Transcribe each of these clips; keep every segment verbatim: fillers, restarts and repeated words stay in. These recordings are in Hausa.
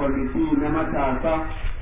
kwamiti na matasa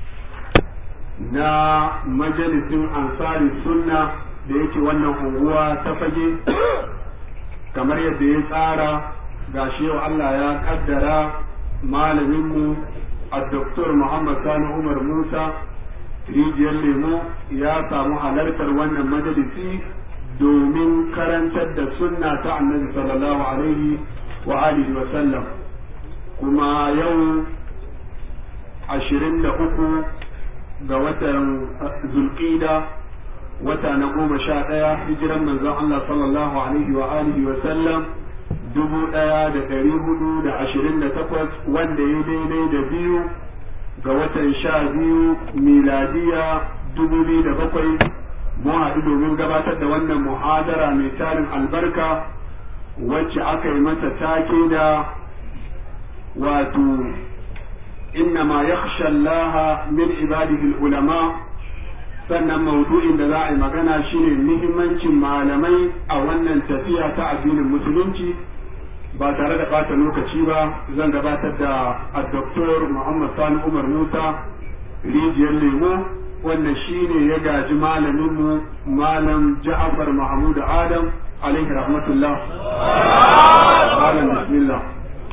na majalisin ansari sunna da yake wannan unguwa ta fage kamar yadda ya tsara gashi yau Allah ya kaddara malaminmu a Doktor Muhammad Sani Umar Musa rijiyar lemo ya samu halartar wannan majalisi domin karantar da sunna ta annabi sallallahu alaihi wa alihi wa sallam. Kuma yau ashirin da uku ga watan Zulqida, wata na goma sha ɗaya hijiran manzon Allah sallallahu alaihi wa alihi wa sallam dubu ɗaya da ɗari hudu da ashirin da takwas, wanda ya daidai da biyu ga watan sha biyu miladiya dubu biyu da bakwai. Mu haɗu domin gabatar da wannan muhadara mai tarin albarka wacce aka yi mata take da wato innama yakhsha Allah min ibadihi ulama. Sannan maudu'in da za a yi magana shine muhimmancin malamai a wannan tafiya ta addinin musulunci. Ba tare da ɓata lokaci ba zan gabatar da Doktor Muhammad Sani Umar Musa rijiyar lemo, wanda shine ya gaji malaminmu Malam Ja'far Mahmud Adam alaihi rahmatullah. Malam bismillah.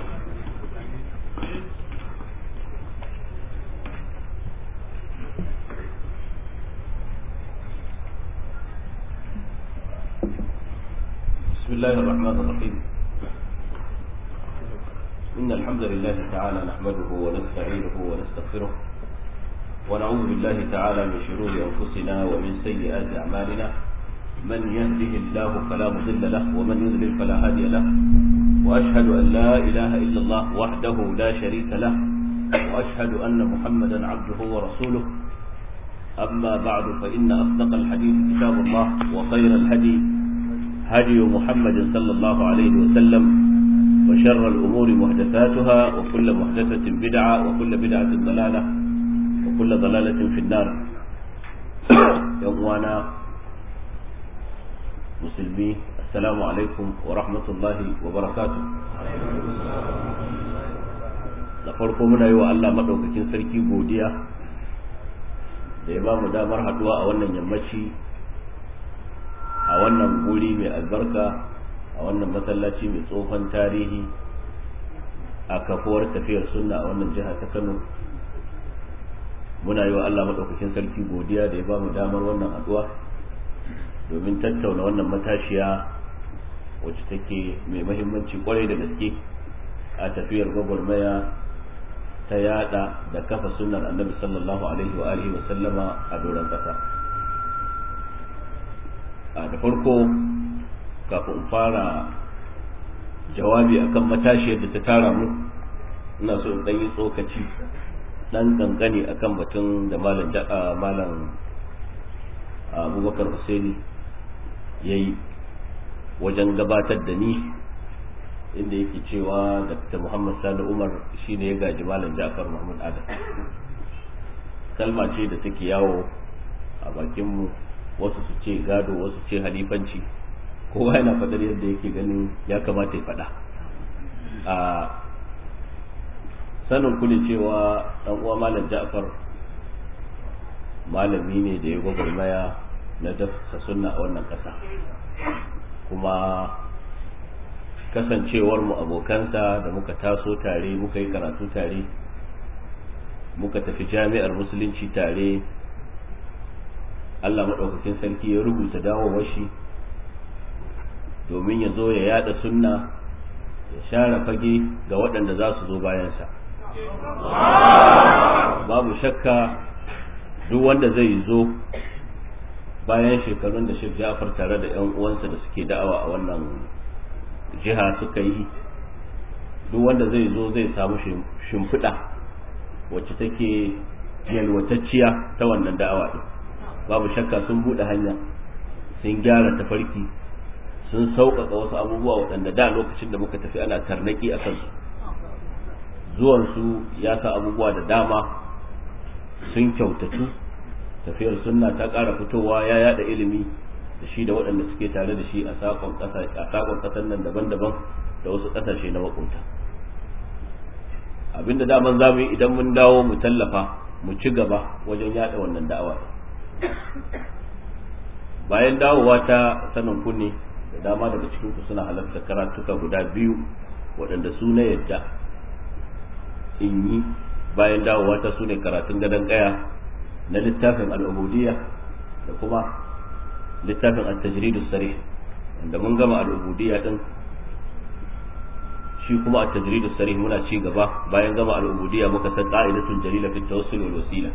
بسم الله الرحمن الرحيم. إن الحمد لله تعالى نحمده ونستعينه ونستغفره ونعوذ بالله تعالى من شرور أنفسنا ومن سيئات أعمالنا. من يهده الله فلا مضل له ومن يضلل فلا هادي له. وأشهد أن لا إله إلا الله وحده لا شريك له وأشهد أن محمدا عبده ورسوله. أما بعد فإن أصدق الحديث كتاب الله وخير الهدي هدي محمد صلى الله عليه وسلم وشر الأمور محدثاتها وكل محدثة بدعة وكل بدعة ضلالة وكل ضلالة في النار. يومنا مسلمي السلام عليكم ورحمة الله وبركاته. da farko muna yi wa Allah madaukakin sarki godiya da ya ba mu damar haduwa a wannan yammaci a wannan guri mai albarka a wannan masallaci mai tsohon tarihi a kafuwar tafiyar sunna a wannan jiha ta Kano. Muna yi wa Allah madaukakin sarki godiya da ya ba mu damar wannan haduwa domin tattauna wannan matashiya wacce take mai muhimmanci kwarai da gaske a tafiyar gwagwarmaya ta yada da kafa sunnar annabi sallallahu alaihi wa alihi wa sallama a doron kasa. A da farko kafin fara jawabi akan matashiyar da ta tara mu, ina so in ɗan yi tsokaci ɗan kankani akan batun da malam malam Abubakar Husaini yayi wajen gabatar da ni, inda yake cewa Dakta Muhammad Sani Umar shine ya gaji malam Ja'far Mahmud Adam. Kalma ce da take yawo a bakin mu, wasu su ce gado, wasu ce halifanci, kowa yana faɗar yadda yake ganin ya kamata ya faɗa. A sanin ku ne cewa ɗan uwa malam Ja'far malami ne da ya gwagwarmaya na dasa sunna a wannan ƙasa, kuma kasancewar mu abokansa da muka taso tare, muka yi karatu tare, muka tafi jami'ar musulunci tare. Allah maɗaukakin sarki ya rubuta dawowar shi domin ya zo ya yada sunna, ya share fage ga waɗanda za su zo bayansa. Babu shakka duk wanda zai zo bayan shekarun da Sheikh Ja'far tare da 'yan uwansa da suke da'awa a wannan jiha suka yi, duk wanda zai zo zai samu shimfiɗa wacce take yalwatacciya ta wannan da'awa ɗin. Babu shakka sun buɗe hanya, sun gyara tafarki, sun sauƙaƙa wasu abubuwa waɗanda da lokacin da muka tafi ana tarnaki a kansu. Zuwansu ya sa abubuwa da dama sun kyautatu, tafiyar sunna ta ƙara fitowa, ya yada ilimi da shi da waɗanda suke tare da shi a sakon ƙasar nan daban-daban da wasu ƙasashe na makunta. abinda daman za mu yi idan mun dawo mu tallafa mu ci gaba wajen yada wannan da'awa. Bayan dawowa ta sanin kunne da dama daga cikin ku suna halarta karatuka guda biyu waɗanda su na yadda in yi bayan dawowa ta su ne karatun gadon ƙaya na littafin al'ubudiyya da kuma littafin at-tajridus sarih, wanda mun gama al'ubudiyya din, shi kuma at-tajridus sarih muna ci gaba. Bayan gama al'ubudiyya muka san qa'idatun jalila fi tawassul wal wasila.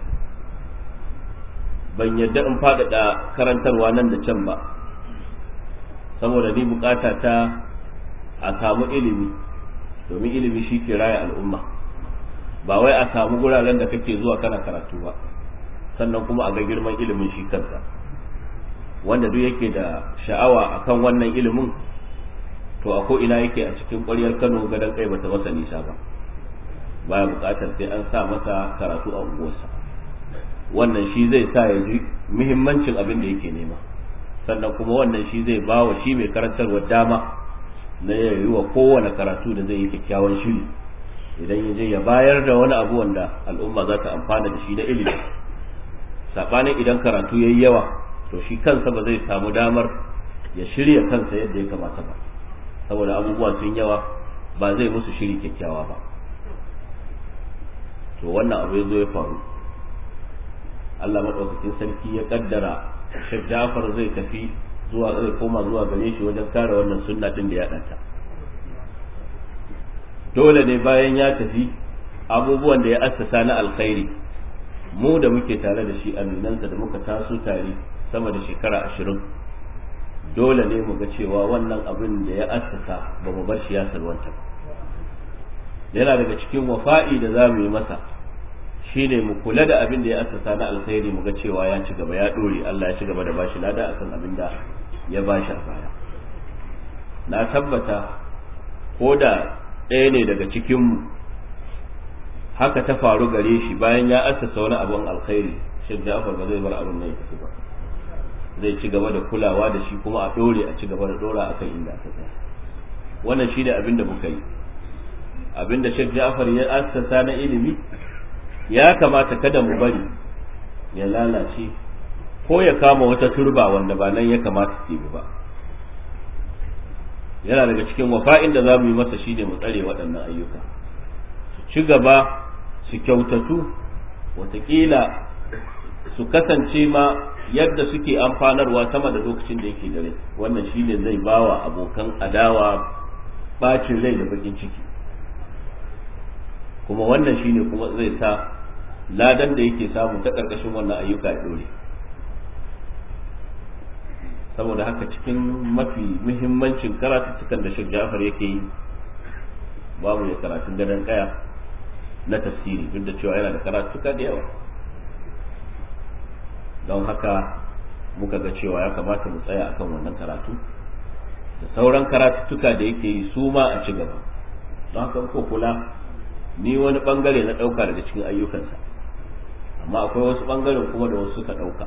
Ban yadda in faɗaɗa karantarwa nan da can ba, saboda ni bukata ta a samu ilimi, domin ilimi shi ke raya al'umma, ba wai a samu guraren da kake zuwa kana karatu ba, sannan kuma a ga girman ilimin shi kansa. Wanda duk yake da sha'awa akan wannan ilimin, to a ko ina yake a cikin ƙwaryar Kano gadon kai bata masa nisa ba, baya bukatar sai an sa masa karatu a unguwarsa. Wannan shi zai sa ya ji muhimmancin abin da yake nema, sannan kuma wannan shi zai ba wa shi mai karantarwa dama na ya yi wa kowane karatu da zai yi kyakkyawan shiri, idan ya je ya bayar da wani abu wanda al'umma za ta amfana da shi na ilimi. Saɓanin idan karatu ya yi yawa, to shi kansa ba zai samu damar ya shirya kansa yadda ya kamata ba, saboda abubuwa sun yawa, ba zai musu shiri kyakkyawa ba. To wannan abu ya zo ya faru, Allah maɗaukakin sarki ya kaddara Sheikh Ja'far zai tafi zuwa zai koma zuwa gare shi wajen kare wannan sunna din da ya danta. Dole ne bayan ya tafi abubuwan da ya assasa na alkhairi, mu da muke tare da shi aminansa da muka taso tare sama da shekara ashirin, dole ne mu ga cewa wannan abin da ya assasa ba mu bar shi ya salwanta. Yana daga cikin wafa'i da za mu yi masa shine mu kula da abin da ya assasa na alkhairi, mu ga cewa ya ci gaba, ya dore, Allah ya ci gaba da bashi lada akan abin da ya bashi a baya. Na tabbata ko da ɗaya ne daga cikin mu haka ta faru gare shi bayan ya assasa wani abin alkhairi, Sheikh Ja'far ba zai bar abin nan ya tafi ba, zai ci gaba da kulawa da shi kuma a dore, a ci gaba da dora akan inda aka tsaya. Wannan shine abin da muka yi. Abin da Sheikh Ja'far ya assasa na ilimi ya kamata kada mu bari ya lalace ko ya kama wata turba wanda ba nan ya kamata su yi ba. Yana daga cikin wafa'in da za mu yi masa shine mu tsare waɗannan ayyuka, su ci gaba, su kyautatu, watakila su kasance ma yadda suke amfanarwa sama da lokacin da yake da rai. Wannan shine zai bawa abokan adawa bacin rai da bakin ciki, kuma wannan shine kuma zai sa ladan da yake samu ta ƙarƙashin wannan ayyuka ya dore. Saboda haka cikin mafi muhimmancin karatuttukan da Sheikh Ja'far yake yi, babu ya karatun gadon kaya na tafsiri, duk da cewa yana da karatuka da yawa. Don haka muka ga cewa ya kamata mu tsaya akan wannan karatu da sauran karatuttuka da yake yi su ma a ci gaba. Don haka ko kula, ni wani bangare na ɗauka daga cikin ayyukansa, amma akwai wasu bangaren kuma da wasu suka ɗauka,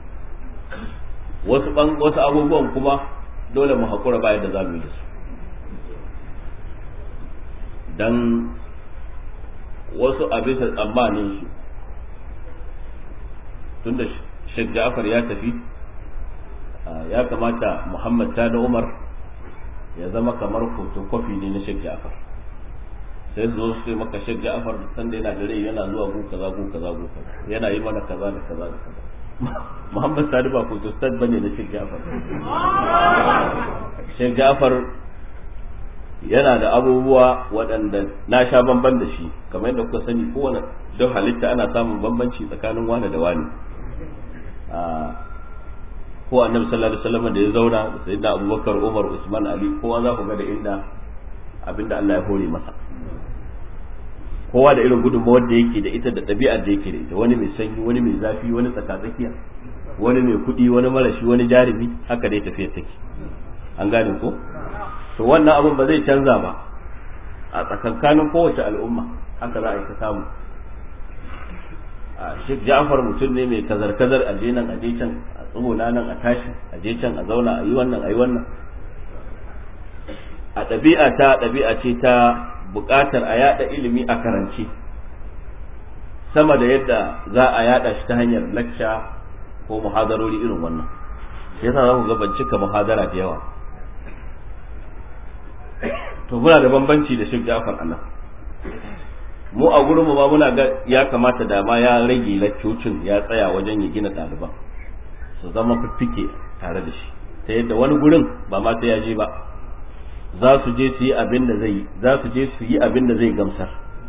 wasu wasu abubuwan kuma dole mu haƙura bayan da za mu yi da su, dan wasu a bisa tsammanin su tunda Sheikh Ja'far ya tafi, ya kamata Muhammad Sani Umar ya zama kamar photocopy ne na Sheikh Ja'far. Sai zo su maka Sheikh Ja'far sanda yana da rai yana zuwa gu kaza gu kaza gu kaza, yana yi mana kaza da kaza da kaza. Muhammad Sani ba photostat bane na Sheikh Ja'far. Sheikh Ja'far yana da abubuwa waɗanda na sha bamban da shi, kamar yadda kuka sani kowane don halitta ana samun bambanci tsakanin wani da wani. Ko annabi sallallahu alaihi wasallam da ya zauna da sayyidina Abubakar, Umar, Usman, Ali, kowa za ku ga da inda abinda Allah ya hore masa, kowa da irin gudunmawar da yake da ita da ɗabi'ar da yake da ita, wani mai sanyi, wani mai zafi, wani tsakatsakiya, wani mai kuɗi, wani marashi, wani jarumi, haka dai tafiyar take. An gane ko? To wannan abin ba zai canza ba a tsakankanin kowace al'umma, haka za a yi ta samu. Sheikh Ja'far mutum ne mai kazar-kazar, a je nan a je can, a tsuguna nan a tashi, a je can a zauna, a yi wannan a yi wannan. A ɗabi'a ta ɗabi'a ce ta buƙatar a yada ilimi a karance sama da yadda za a yada shi ta hanyar lacca ko muhadarori irin wannan shi yasa za ku ga ban cika muhadara da yawa. To muna da bambanci da Sheikh Ja'far Allah, mu a gurin mu ba muna ga ya kamata da ma ya rage laccocin ya tsaya wajen ya gina ɗaliban su zama fiffike tare da shi ta yadda wani gurin ba ma sai ya je ba za su je su yi abin da zai za su je su yi abin da zai gamsar.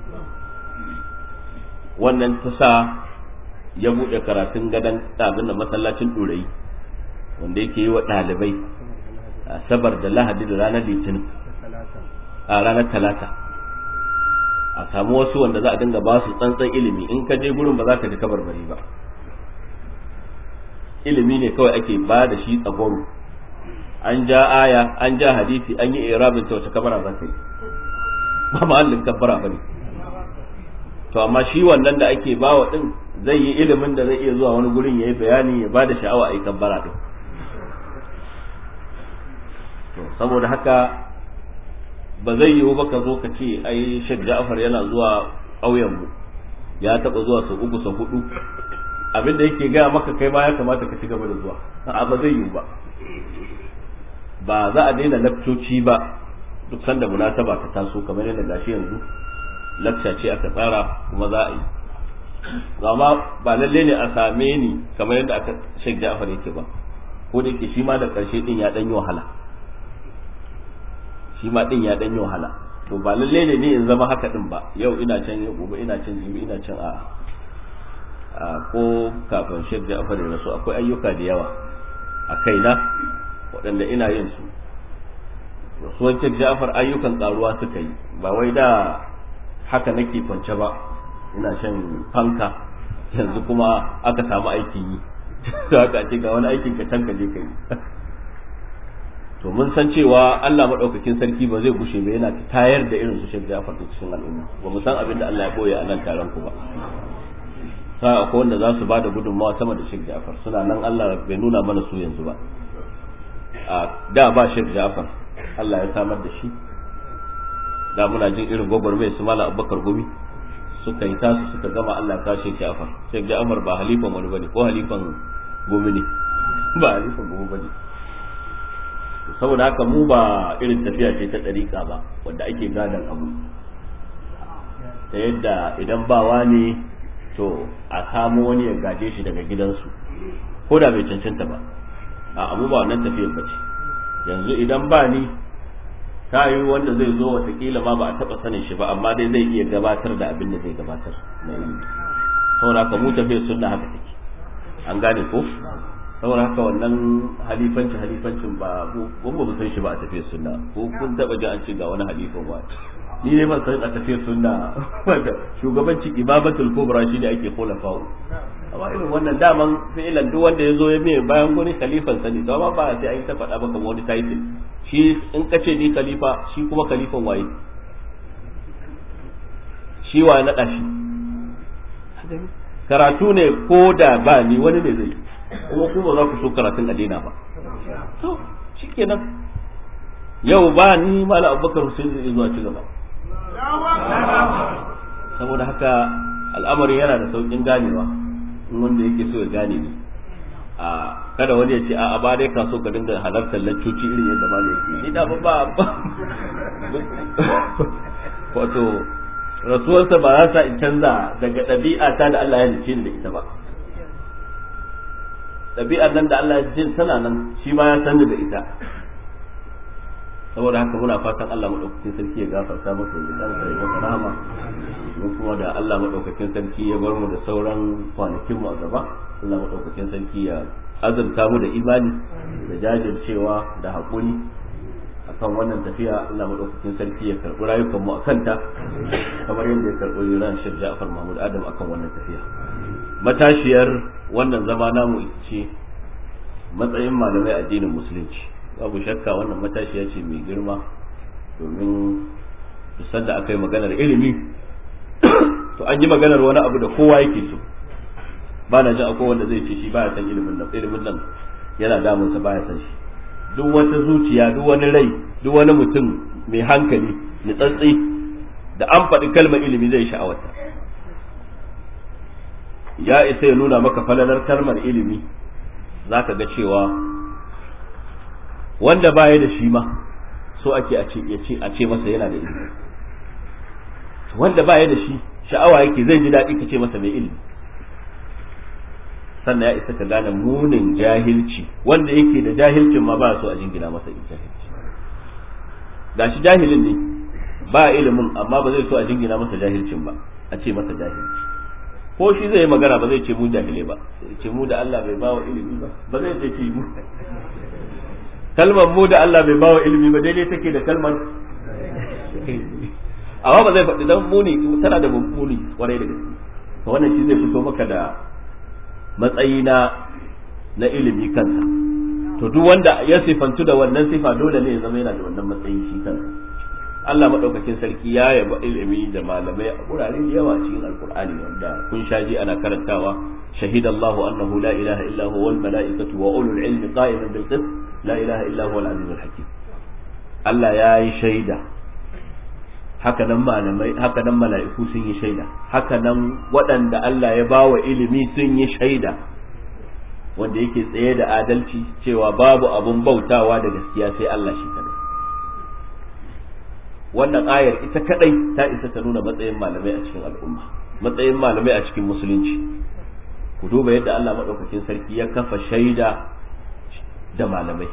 Wannan ta sa ya buɗe karatun gadon abin da masallacin ɗorayi wanda yake yi wa ɗalibai asabar da lahadi da ranar litinin a ranar talata a samu wasu wanda za a dinga ba su tsantsan ilimi, in ka je gurin ba za ka ji kabarbari ba, ilimi ne kawai ake ba da shi tsagoro, an ja aya an ja hadisi an yi irabin ta wace kabara za ka yi ba mahallin kabbara ba ne. To amma shi wannan da ake bawa din zai yi ilimin da zai iya zuwa wani gurin ya yi bayani ya ba da sha'awa a yi kabbara din. To saboda haka ba zai yiwu ba ka zo ka ce ai Sheikh Ja'far yana zuwa ƙauyen mu ya taɓa zuwa sau uku sau hudu, abin da yake gaya maka kai ma ya kamata ka ci gaba da zuwa, a ba zai yiwu ba. Ba za a daina lakcoci ba duk sanda munasaba ta taso, kamar yadda gashi yanzu lakca ce aka tsara kuma za a yi, amma ba lalle ne a same ni kamar yadda aka Sheikh Ja'far yake ba, ko da yake shi ma da ƙarshe din ya ɗan yi wahala shi ma din ya dan yi wahala. To ba lalle ne ni in zama haka din ba, yau ina can yau gobe ina can jibi ina can a a ko kafin Sheikh Ja'far da su akwai ayyuka da yawa a kaina waɗanda ina yin su. Su wancan Sheikh Ja'far ayyukan karuwa suka yi, ba wai da haka nake kwance ba ina shan fanka yanzu kuma aka samu aikin yi to haka ce ga wani aikin ka can ka je kai. To mun san cewa Allah madaukakin sarki ba zai gushe ba yana tayar da irin su Sheikh Ja'far da cikin al'umma, ba mu san abin da Allah ya boye a nan taron ku ba. Sai akwai wanda za su bada gudunmawa sama da Sheikh Ja'far, suna nan Allah bai nuna mana su yanzu ba. A da ba Sheikh Ja'far Allah ya samar da shi, da muna jin irin gwagwarmai su Malam Abubakar Gumi suka yi tasu suka gama Allah ya Sheikh Ja'far. Sheikh Ja'far ba halifan wani bane ko halifan Gumi ne, ba halifan Gumi bane. Saboda haka mu ba irin tafiya ce ta ɗariƙa ba wanda ake gadon abu ta yadda idan ba wani to a kamo wani ya gaje shi daga gidansu ko da bai cancanta ba, a abu ba wannan tafiyar ba ce. Yanzu idan ba ni ta yi wanda zai zo watakila ma ba a taɓa sanin shi ba, amma dai zai iya gabatar da abin da zai gabatar na ilimi. Saboda haka mu tafiyar sunna haka take, an gane ko? Saboda haka wannan halifanci halifancin ba mun ba mu san shi ba a tafiyar sunna, ko kun taba ji an ce ga wani halifan ba, ni ne ban san a tafiyar sunna shugabanci imabatul kubra shi ne ake khulafa. Amma irin wannan daman fi'ilan duk wanda ya zo ya mai bayan wani khalifan sani to amma ba sai an ta faɗa maka wani title, shi in ka ce ni khalifa shi kuma khalifan waye, shi wa na shi karatu ne ko da ba ni wani ne zai, kuma ku ba za ku so karatun a daina ba. To shikenan yau ba ni Malam Abubakar Hussein zai zuwa ci gaba. Saboda haka al'amari yana da saukin ganewa in wanda yake so ya gane ni. A kada wani ya ce a ba dai ka so ka dinga halartar laccoci irin yadda ma ne yake. Ni da ba ba wato rasuwarsa ba za ta in canza daga ɗabi'a ta da Allah ya halice ni da ita ba. ɗabi'ar nan da Allah ya jin tana nan shi ma ya san da ita. Saboda haka muna fatan Allah madaukakin sarki ya gafarta masa ya dan sai masa rahama, mun kuma da Allah madaukakin sarki ya bar mu da sauran kwanakin mu a gaba. Allah madaukakin sarki ya azurta mu da imani da jajircewa da hakuri akan wannan tafiya. Allah madaukakin sarki ya karɓi rayukan mu akan ta kamar yadda ya karɓi ran Sheikh Ja'far Mahmud Adam akan wannan tafiya. Matashiyar wannan zama namu ita ce matsayin malamai addinin musulunci. Babu shakka wannan matashiya ce mai girma, domin duk da aka yi maganar ilimi to an yi maganar wani abu da kowa yake so. Ba na jin akwai wanda zai ce shi baya san ilimin nan, ilimin nan yana damunsa baya san shi. Duk wata zuciya, duk wani rai, duk wani mutum mai hankali ni tsatsi da an faɗi kalmar ilimi zai sha'awarta. Ya isa ya nuna maka falalar kalmar ilimi, za ka ga cewa wanda baya da shi ma so ake a ce a ce masa yana da ilimi, wanda baya da shi sha'awa yake zai ji daɗi ka ce masa mai ilimi. Sannan ya isa ka gane munin jahilci, wanda yake da jahilcin ma ba so a jingina masa jahilci. Gashi jahilin ne ba ilimin, amma ba zai so a jingina masa jahilcin ba, a ce masa jahilci. Ko shi zai yi magana ba zai ce mu jahilai ba, ce mu da Allah bai bawa ilimi ba, ba zai ce ce mu. Kalmar mu da Allah bai bawa ilimi ba daidai take da kalmar, amma ba zai faɗi dan muni, tana da muni kwarai da gaske. To wannan shi zai fito maka da matsayi na na ilimi kansa. To duk wanda ya sifantu da wannan sifa dole ne ya zama yana da wannan matsayi shi kansa. Allah madaukakin sarki ya yaba ilimi da malamai a wurare da yawa cikin alkur'ani wanda kun shaji ana karantawa shahidallahu annahu la ilaha illa huwa wal malaikatu wa ulul ilmi qa'iman bil qist la ilaha illa huwa al azizul hakim. Allah ya yi shaida, haka nan malamai, haka nan mala'iku sun yi shaida, haka nan waɗanda Allah ya bawa ilimi sun yi shaida, wanda yake tsaye da adalci cewa babu abun bautawa da gaskiya sai Allah shi kadai. Wannan ayar ita kadai ta isa ta nuna matsayin malamai a cikin al'umma, matsayin malamai a cikin musulunci. Ku duba yadda Allah madaukakin sarki ya kafa shaida da malamai.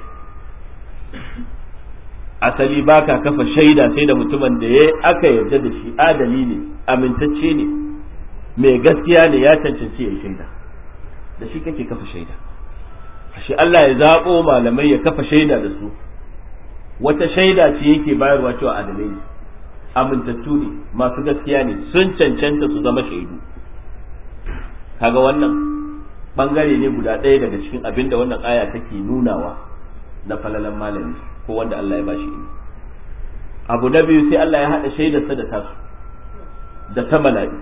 Asali baka kafa shaida sai da mutumin da ya aka yarda da shi adali ne, amintacce ne, mai gaskiya ne, ya cancanci ya shaida, da shi kake kafa shaida. Shi Allah ya zabo malamai ya kafa shaida da su, wata shaida ce yake bayarwa cewa adalai ne, amintattu ne, masu gaskiya ne, sun cancanta su zama shaidu. Kaga wannan bangare ne guda ɗaya daga cikin abinda wannan aya take nunawa na falalan malami ko wanda Allah ya bashi ilimi. Abu na biyu sai Allah ya haɗa shaidarsa da tasu da ta mala'iku.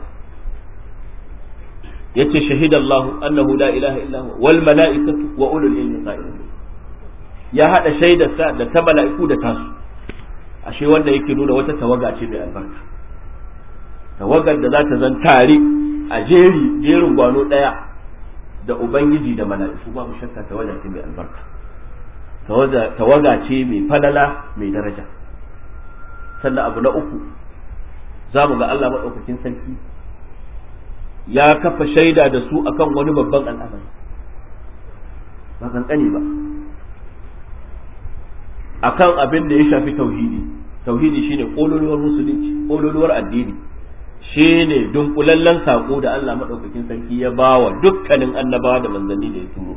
Yace shahidallahu annahu la ilaha illa huwa wal mala'ikatu wa ulul ilmi qa'imun. Ya haɗa shaidarsa da ta mala'iku da tasu. Ashe wanda yake nuna wata tawaga ce mai albarka. Tawagar da za ta zan tare a jeri jerin gwano ɗaya da Ubangiji da mala'iku, babu shakka tawaga ce mai albarka. Tawaga ce mai falala mai daraja. Sannan abu na uku, za mu ga Allah maɗaukakin sarki ya kafa shaida da su akan wani babban al'amari, ba kankani ba, akan abin da ya shafi tauhidi. Tauhidi shine kololuwar musulunci, kololuwar addini, shine dunkulallen sako da Allah maɗaukakin sarki ya bawa dukkanin annabawa da manzanni da ya turo.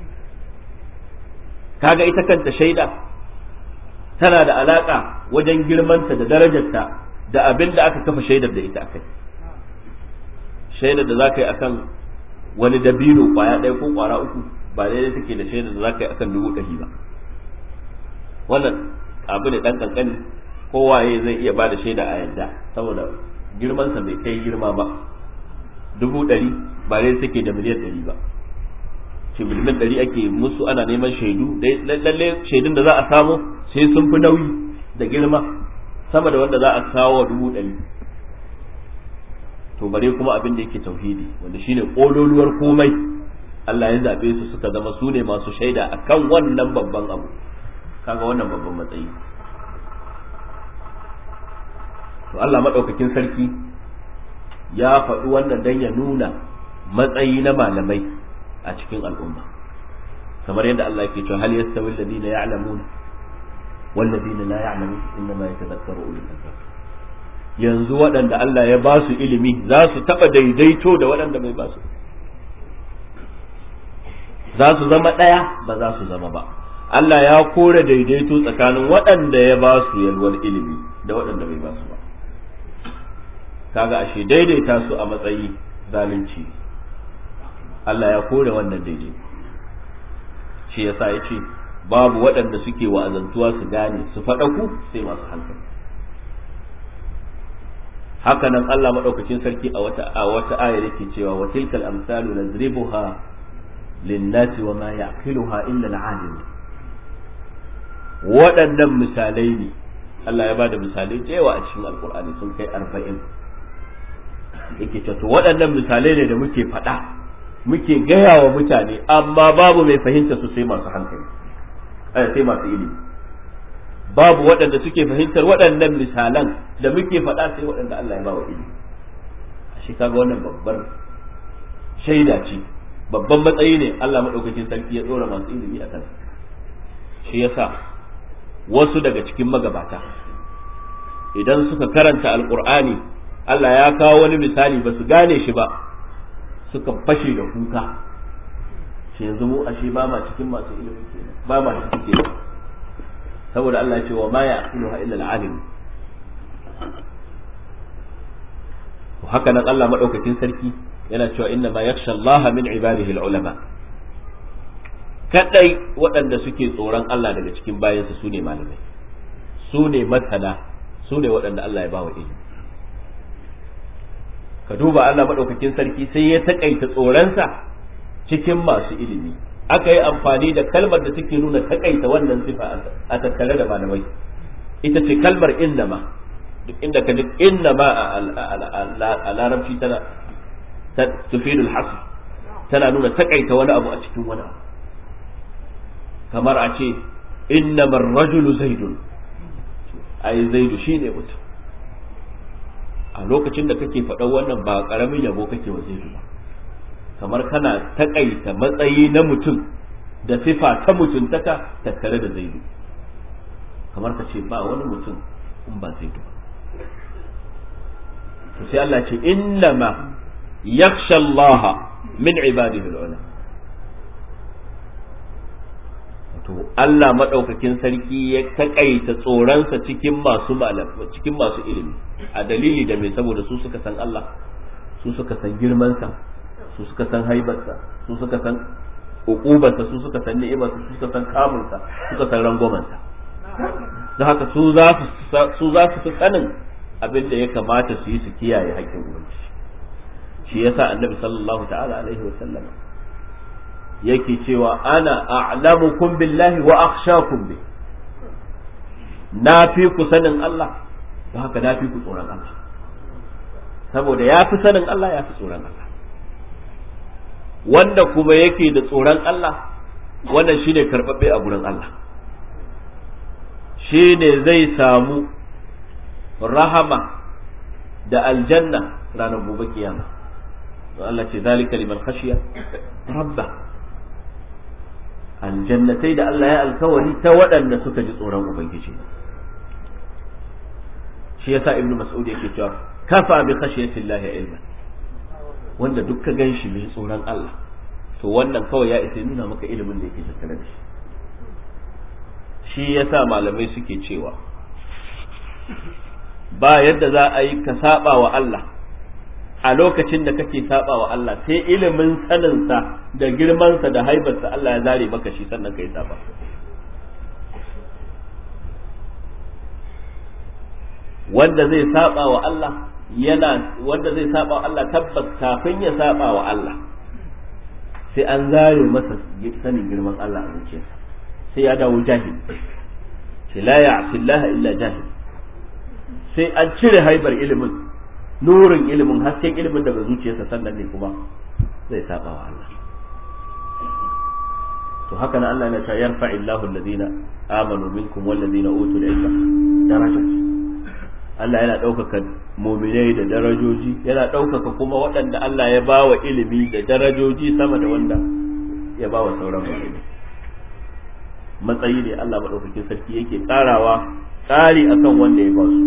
Kaga ita kanta shaida tana da alaka wajen girmanta da darajarta da abin da aka kafa shaidar da ita akai. Shaidar da za ka yi akan wani dabino kwaya ɗaya ko kwara uku ba daidai take da shaidar da za ka yi akan dubu ɗari ba. Wannan abu ne ɗan ƙanƙani, kowaye zai iya ba da shaida a yadda saboda girmansa bai kai girma ba. Dubu ɗari ba daidai take da miliyan ɗari ba. Ce miliyan ɗari ake musu ana neman shaidu, lalle shaidun da za a samu sai sun fi nauyi da girma sama da wanda za a kawo dubu ɗari. To bare kuma abin da yake tauhidi wanda shine kololuwar komai, Allah ya zabe su suka zama su ne masu shaida akan wannan babban abu. Kaga wannan babban matsayi. To Allah madaukakin sarki ya faɗi wannan dan ya nuna matsayi na malamai a cikin al'umma, kamar yadda Allah yake cewa hal yastawi alladhina ya'lamuna wal ladina la ya'lamun innama yatadhakkaru ulul albab. Yanzu waɗanda Allah ya ba su ilimi za su taɓa daidaito da waɗanda bai ba su, za su zama ɗaya? Ba za su zama ba. Allah ya kore daidaito tsakanin waɗanda ya ba su yalwar ilimi da waɗanda bai ba su ba. Kaga ashe daidaita su a matsayi zalunci. Allah ya kore wannan daidai. Shi yasa ya ce babu waɗanda suke wa'azantuwa su gane su faɗaku sai masu hankali. Haka nan Allah maɗaukacin sarki a wata a wata ayar yake cewa wa tilkal amsalu nadribuha lin-nasi wa ma ya'qiluha illa al-alim. Waɗannan misalai ne Allah ya bada misalai da yawa a cikin alkur'ani sun kai arba'in yake cewa to waɗannan misalai ne da muke faɗa muke gaya wa mutane amma babu mai fahimta su sai masu hankali sai masu ilimi babu waɗanda suke fahimtar waɗannan misalan da muke faɗa sai waɗanda Allah ya ba wa ilimi shi kaga wannan babbar shaida ce babban matsayi ne Allah madaukakin sarki ya dora masu ilimi a kansa shi yasa wasu daga cikin magabata idan suka karanta alqur'ani Allah ya kawo wani misali ba su gane shi ba suka fashe da kuka shi yanzu mu ashe ba ma cikin masu ilimi kenan ba ma cikin kenan saboda Allah ya ce wa ma ya'qiluha illa al-alim haka nan Allah madaukakin sarki yana cewa inna ma yakhsha Allah min ibadihi al-ulama kadai waɗanda suke tsoron Allah daga cikin bayansa su ne malamai su ne masana su ne waɗanda Allah ya bawa ilimi ka duba Allah madaukakin sarki sai ya takaita tsoronsa cikin masu ilimi aka yi amfani da kalmar da take nuna takaita wannan sifa a tattare da malamai ita ce kalmar innama duk inda ka duk innama a larabci tana tufidul hasr tana nuna takaita wani abu a cikin wani abu kamar a ce innamar rajulu zaidun ai zaidu shine mutum a lokacin da kake faɗan wannan ba ƙaramin yabo kake wa zaidu ba kamar kana takaita matsayi na mutum da sifa ta mutuntaka tattare da zaidu kamar ka ce ba wani mutum in ba zaidu ba to sai Allah ce innama yakhsha Allah min ibadihi al-ulama to Allah madaukakin sarki ya takaita tsoronsa cikin masu malam cikin masu ilimi a dalili da me saboda su suka san Allah su suka san girmansa su suka san haibarsa su suka san uqubarsa su suka san ni'imarsa su suka san kamunsa suka san rangwamansa don haka su za su su za su sanin abin da ya kamata su yi su kiyaye haƙƙin ubangiji shi yasa annabi sallallahu ta'ala alaihi wa sallam yake cewa ana a'lamukum billahi wa akhshakum bi na fi ku sanin Allah don haka na fi ku tsoron Allah saboda ya fi sanin Allah ya fi tsoron Allah wanda kuma yake da tsoron Allah wannan shine karbabbe a gurin Allah shine zai samu rahama da aljanna ranar gobe kiyama Allah ce zalika liman khashiya rabba aljannatai da Allah ya alkawari ta waɗanda suka ji tsoron ubangiji shi yasa ibnu mas'ud yake cewa kafa bi khashiyati llahi ilman wanda duk ka ganshi mai tsoron Allah to wannan kawai ya isa nuna maka ilimin da yake tattare da shi shi yasa malamai suke cewa ba yadda za a yi ka saba wa Allah a lokacin da kake saba wa Allah sai ilimin saninsa da girmansa da haibarsa Allah ya zare maka shi sannan ka yi saba wanda zai saba wa Allah yana wanda zai saba wa Allah tabbas kafin ya saba wa Allah sai an zare masa sanin girman Allah a zuciyarsa sai ya dawo jahili sai la ya'si Allah illa jahil sai an cire haibar ilimin nurin ilimin hasken ilimin daga zuciyarsa sannan ne kuma zai saba wa Allah to haka nan Allah ya ce yarfa'illahu alladhina amanu minkum walladhina utul ilma darajat Allah yana ɗaukaka muminai da darajoji yana ɗaukaka kuma waɗanda Allah ya bawa ilimi da darajoji sama da wanda ya bawa sauran mu'mini matsayi ne Allah madaukakin sarki yake ƙarawa ƙari akan wanda ya ba su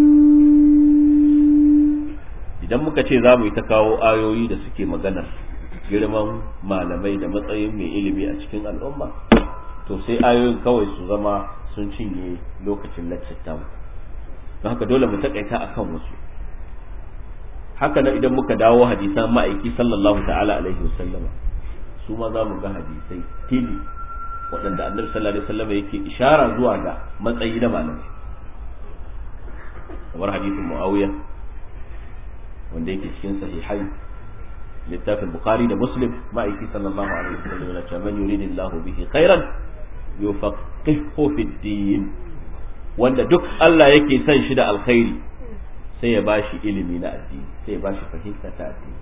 idan muka ce za mu yi ta kawo ayoyi da suke maganar girman malamai da matsayin mai ilimi a cikin al'umma to sai ayoyin kawai su zama sun cinye lokacin laccata mu don haka dole mu takaita akan wasu haka nan idan muka dawo hadisan ma'aiki sallallahu ta'ala alaihi wasallama su ma za mu ga hadisai tili waɗanda annabi sallallahu alaihi wasallama yake ishara zuwa ga matsayi na malamai kamar hadisin muawiya wanda yake cikin sahihai littafin bukhari da muslim ma'aiki sallallahu alaihi wasallam yana cewa man yuridillahu bihi khairan yufaqihu fid din wanda duk Allah yake son shi da alkhairi sai ya bashi ilimi na addini, sai ya bashi fahimta ta addini.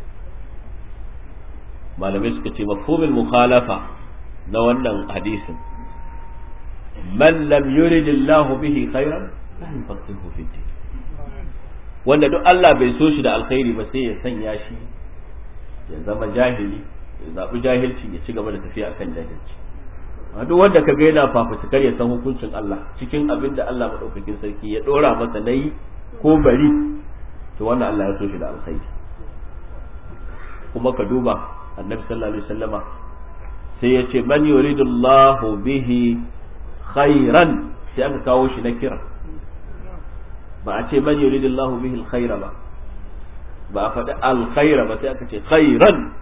malamai suka ce mafhumul mukhalafa na wannan hadisin, man lam yurid Allah bihi khairan la yufaqihu fi din, wanda duk Allah bai so shi da alkhairi ba sai ya sanya shi ya zama jahili, ya zabi jahilci, ya ci gaba da tafiya akan jahilci. duk wanda ka ga yana fafutukar ya san hukuncin Allah cikin abin da Allah madaukakin sarki ya dora masa nayi ko bari, to wannan Allah ya so shi da alkhairi. kuma ka duba annabi sallallahu alaihi wasallama sai ya ce man yuridullahu bihi khairan, sai aka kawo shi na kira, ba a ce man yuridullahu bihi alkhaira ba, ba a faɗi alkhaira ba, sai aka ce khairan.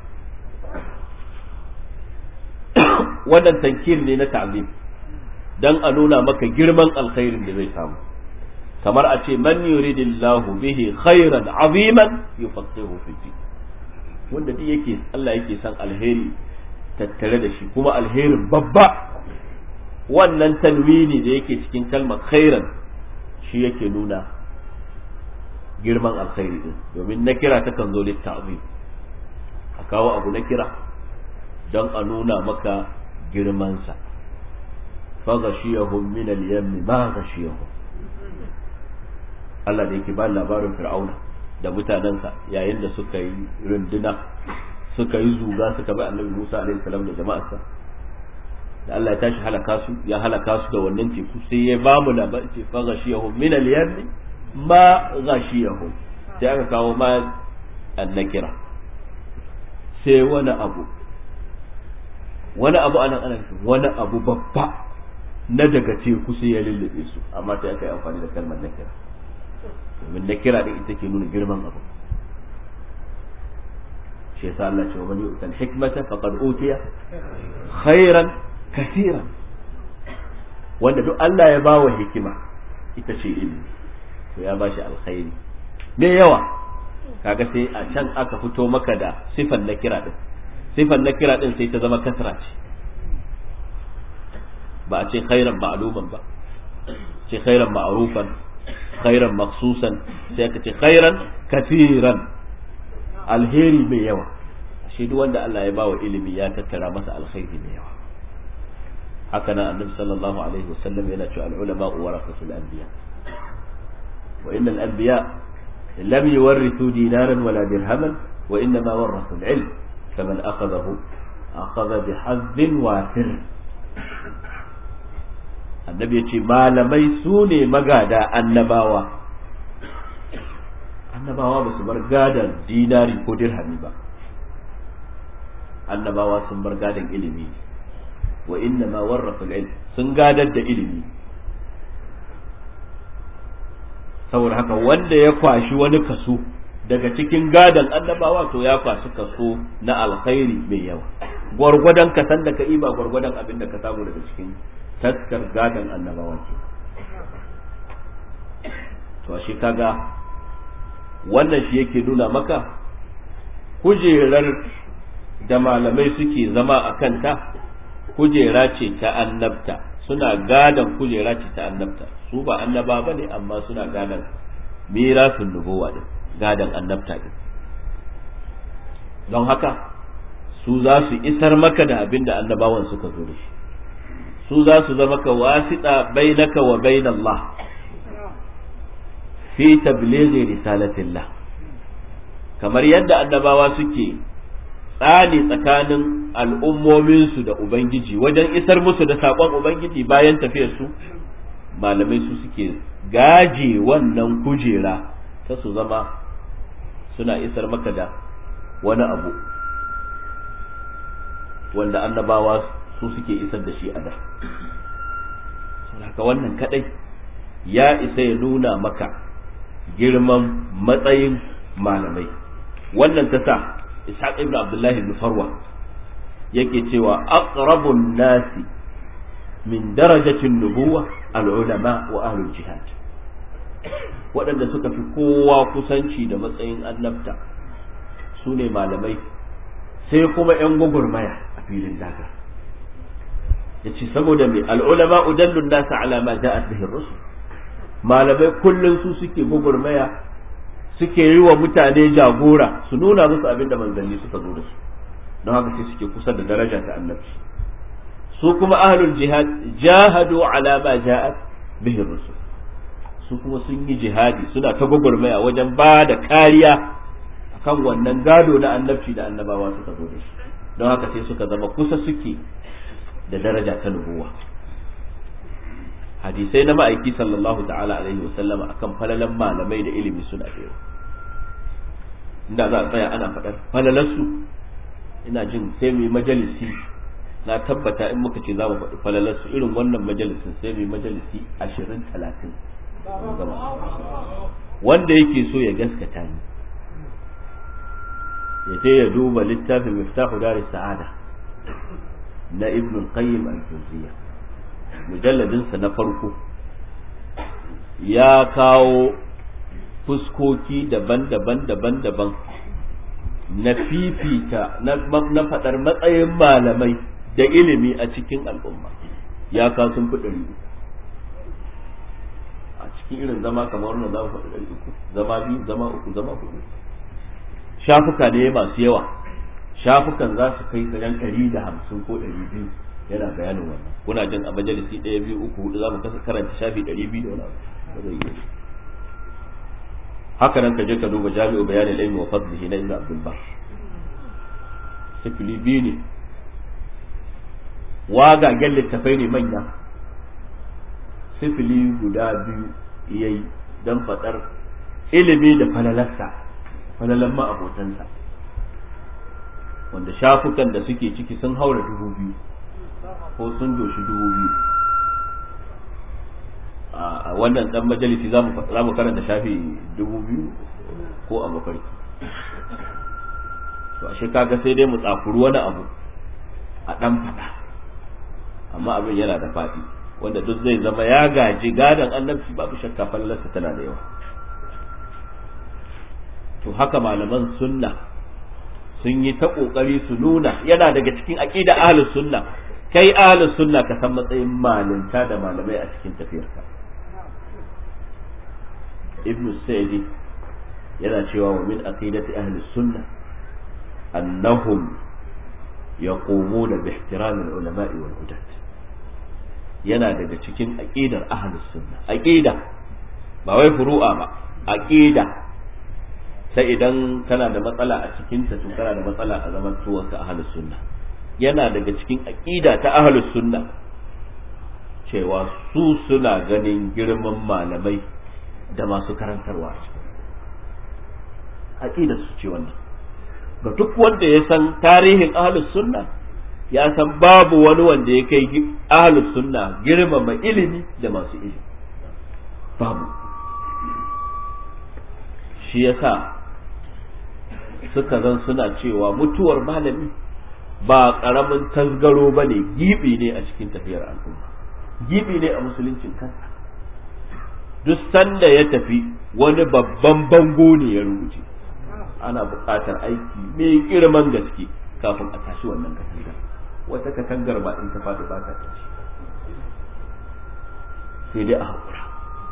wannan tankir ne na ta'zim dan a nuna maka girman alkhairin da zai samu, kamar a ce man yuridillahu bihi khairan aziman yufaqihu fi din, wanda duk yake Allah yake san alheri tattare da shi kuma alherin babba, wannan tanwini da yake cikin kalmar khairan shi yake nuna girman alkhairi din, domin na kira ta kan zo litta'zim, a kawo abu na kira don a nuna maka girmansa. faghashiyahum min al-yammi ma ghashiyahum, Allah da yake ba labarin Fir'auna da mutanensa yayin da suka yi runduna, suka yi zuga, suka bi Annabi Musa alaihi salam da jama'arsa, da Allah ya tashi halaka su, ya halaka su da wannan teku, sai ya ba mu labarin ce faghashiyahum min al-yammi ma ghashiyahum, sai aka kawo ma annakira, sai wani abu wani abu anan ana wani abu babba na daga teku sai ya lullube su, amma sai aka yi amfani da kalmar nakira, domin nakira din ita ke nuna girman abu. shi yasa Allah ce wa man yu'tal hikmata faqad utiya khairan kaseeran, wanda duk Allah ya bawa hikima ita ce ilimi, to ya bashi alkhairi me yawa. kaga sai a can aka fito maka da sifan nakira din, sifan nakira din sai ta zama kasra ce, ba a ce khairan ma'luman ba, ce khairan ma'rufan, khairan maksusan, sai aka ce khairan kathiran, alheri mai yawa. shi duk wanda Allah ya bawa ilimi ya tattara masa alkhairi mai yawa. haka nan annabi sallallahu alaihi wasallam yana cewa al-ulama warasatul anbiya, wa innal anbiya lam yuwarrithu dinaran wala dirhaman wa innama warathu al-ilm faman akhadahu akhadha bihazzin wafir. annabi ya ce malamai su ne magada annabawa, annabawa ba su bar gadan dinari ko dirhami ba, annabawa sun bar gadan ilimi, wa inna ma warrafa al-ilm, sun gadar da ilimi. saboda haka wanda ya kwashi wani kaso daga cikin gadan annabawa to ya kwashi kaso na alkhairi mai yawa, gwargwadon kasan da ka iba gwargwadon abin da ka samu daga cikin taskar gadan annabawa ke. to shi kaga wannan shi yake nuna maka kujerar da malamai suke zama a kanta kujera ce ta annabta, suna gadan kujera ce ta annabta, su ba annaba ba ne amma suna gadan mirasun nubuwa din, gadan annabta din. don haka su za su isar maka da abin da annabawan suka zo da shi, su za su zama ka wasiɗa bainaka wa bainallah fi tablighi risalatillah, kamar yadda annabawa suke tsani tsakanin al'ummominsu da Ubangiji wajen isar musu da saƙon Ubangiji bayan tafiyarsu, malamai su suke gaje wannan kujera ta su zama suna isar maka da wani abu wanda annabawa su suke isar da shi a da. haka wannan kadai ya isa ya nuna maka girman matsayin malamai. wannan ta sa Ishaq ibn Abdullah ibn Farwa yake cewa aqrabun nasi min darajatin nubuwa al-ulama wa ahlul jihad, waɗanda suka fi kowa kusanci da matsayin annabta su ne malamai, sai kuma ‘yan gwagwarmaya a filin daga. yace saboda me al-ulama udallun nas ala ma ja'at bihi ar-rusul malamai kullun su suke gugurmaya suke yi wa mutane jagora su nuna musu abin da manzanni suka zo da su don haka sai suke kusa da daraja ta annabi su kuma ahlul jihad jahadu ala ma ja'at bihi ar-rusul su kuma sun yi jihadi suna ta gugurmaya wajen ba da kariya akan wannan gado na annabci da annabawa suka zo da shi don haka sai suka zama kusa suke da daraja ta nubuwa hadisai na ma'aiki sallallahu ta'ala alaihi wasallama akan falalan malamai da ilimi suna da yawa inda za a tsaya ana faɗar falalarsu ina jin sai mai majalisi na tabbata in muka ce za mu faɗi falalarsu irin wannan majalisin sai mai majalisi ashirin talatin wanda yake so ya gaskata ni ya je ya duba littafin miftahu daris sa'ada na ibn al-qayyim al-jawziyya mujalladin sa na farko ya kawo fuskoki daban-daban daban-daban na fifita na na fadar matsayin malamai da ilimi a cikin al'umma ya kawo sun fi ɗari a cikin irin zama kamar wannan za mu faɗi ɗari uku zama biyu zama uku zama hudu shafuka ne masu yawa shafukan za su kai tsayen ɗari da hamsin ko ɗari biyu yana bayanin wannan kuna jin a majalisi ɗaya biyu uku hudu za mu kasa karanta shafi ɗari biyu da wani abu haka nan ka je ka duba jami'u bayanin ilmi wa fadlihi na ibn abdul bar sifili biyu ne wagagen littafai ne manya sifili guda biyu yayi don faɗar ilimi da falalarsa falalan ma abotansa wanda shafukan da suke ciki sun haura dubu biyu ko sun doshi dubu biyu a wannan dan majalisi za mu karanta shafi dubu biyu ko a mafarki to ashe kaga sai dai mu tsakuri wani abu a dan fada amma abin yana da faɗi wanda duk zai zama ya gaji gadon annabci babu shakka fallarsa tana da yawa to haka malaman sunna sun yi ta kokari su nuna yana daga cikin aqida ahlus sunna kai ahlus sunna ka san matsayin malinta da malamai a cikin tafiyarka ibn sa'idi yana cewa wa min aqidati ahlus sunna annahum yaqumuna bi ihtiram al-ulama'i wal hudat yana daga cikin aqidar ahlus sunna aqida ba wai furu'a ba aqida sai idan kana da matsala a cikin ta to kana da matsala a zaman tuwar ka ahlus sunna yana daga cikin aqida ta ahlus sunna cewa su suna ganin girman malamai da masu karantarwa aqida su ce wannan ga duk wanda ya san tarihin ahlus sunna ya san babu wani wanda ya kai ahlus sunna girmama ilimi da masu ilimi babu shi yasa suka zan suna cewa mutuwar malami ba karamin tasgaro ba ne gibi ne a cikin tafiyar al'umma gibi ne a musuluncin kansa duk sanda ya tafi wani babban bango ne ya rubuce ana buƙatar aiki mai girman gaske kafin a tashi wannan katangar wata katangar ba in ta faɗi ba ta tashi sai dai a haƙura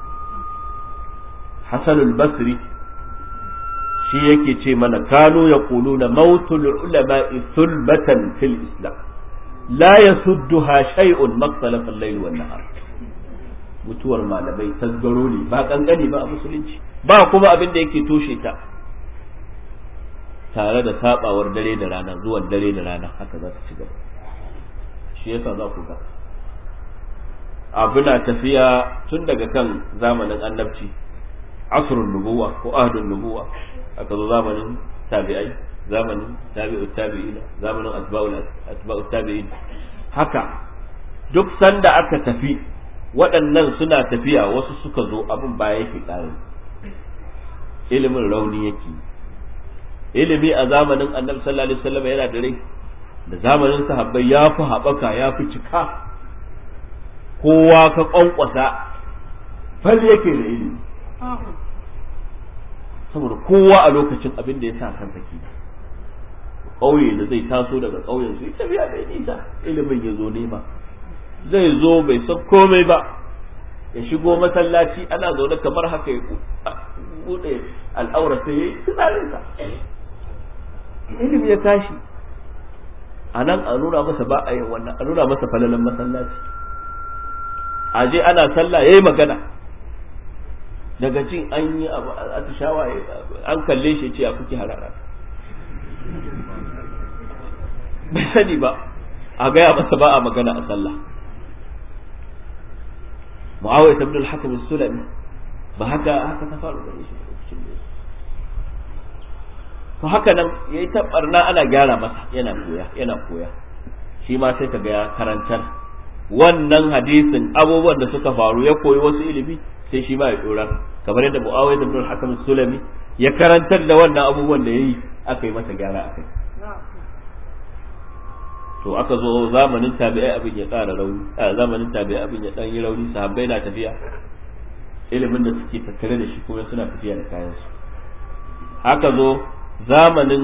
Hassanul Basri shi yake ce mana kano ya kulu na mautul ulama'i sulbatan fil islam la yasudduha shay'un maqtalafal layl wan nahar mutuwar malamai tasgaro ne ba kankani ba a musulunci ba kuma abin da yake toshe ta tare da sabawar dare da rana zuwan dare da rana haka za su ci gaba shi yasa za ku ga abu na tafiya tun daga kan zamanin annabci asrun nubuwa ko ahdun nubuwa aka zo zamanin tabi'ai zamanin tabi'ut tabi'ina zamanin asba'ul asba'ut tabi'in haka duk sanda aka tafi waɗannan suna tafiya wasu suka zo abin baya yake ƙarin ilimin rauni yake ilimi a zamanin annabi sallallahu alaihi wasallam yana da rai da zamanin sahabbai ya fi haɓaka ya fi cika kowa ka ƙwanƙwasa fal yake da ilimi saboda kowa a lokacin abin da ya sa kansa ke ƙauye da zai taso daga ƙauyen su tafiya da nisa ilimin ya zo nema zai zo bai san komai ba ya shigo masallaci ana zaune kamar haka ya bude al'aura sai ya yi tunaninsa ilimi ya tashi a nan a nuna masa ba a yin wannan a nuna masa falalan masallaci a je ana sallah ya yi magana daga cin an yi atishawa an kalle shi ce a kuke harara bai sani ba a gaya masa ba a magana a sallah Muawiya ibn al-Hakim as-Sulami ba haka haka ta faru da shi lokacin da to haka nan yayi ta barna ana gyara masa yana koya yana koya shi ma sai kaga ya karantar wannan hadisin abubuwan da suka faru ya koyi wasu ilimi sai shi ma ya dora kamar yadda Muawiya ibn al-Hakim as-Sulami ya karantar da wannan abubuwan da yayi aka yi masa gyara akai to aka zo zamanin tabi'ai abin ya ƙara rauni a zamanin tabi'ai abin ya dan yi rauni sahabbai na tafiya ilimin da suke tattare da shi kuma suna tafiya da kayan su aka zo zamanin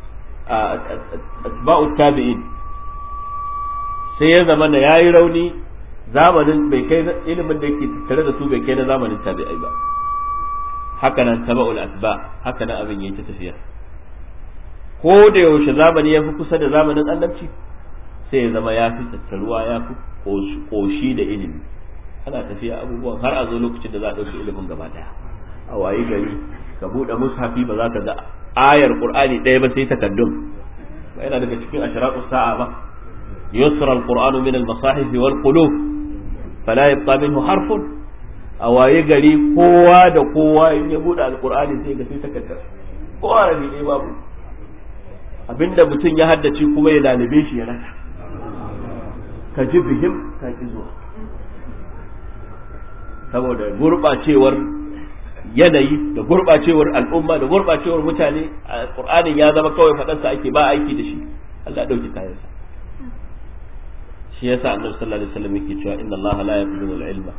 atba'ut tabi'in sai ya zama na yayi rauni zamanin bai kai ilimin da yake tattare da su bai kai na zamanin tabi'ai ba haka nan taba'ul atba haka nan abin yayi ta tafiya ko da yaushe zamani ya fi kusa da zamanin annabci sai ya zama ya fi tattaruwa ya fi koshi da ilimi ana tafiya abubuwan har a zo lokacin da za a ɗauki ilimin gaba ɗaya a wayi gari ka buɗe mushafi ba za ka ga ayar qur'ani ɗaya ba sai takaddum ba yana daga cikin ashraqu sa'a ba yusra al-qur'anu min al-masahif wal qulub fala yabqa minhu harfun a wayi gari kowa da kowa in ya buɗe al-qur'ani sai ga sai takaddum kowa rabi ɗaya babu abinda mutum ya haddace kuma ya lalube shi ya rasa ka ji bihim ka ki zuwa saboda gurbacewar yanayi da gurbacewar al'umma da gurbacewar mutane a Qur'anin ya zama kawai faɗansa ake ba aiki da shi Allah dauki kayansa shi yasa Annabi sallallahu alaihi wasallam yake cewa inna Allah la yaqbidu al-ilma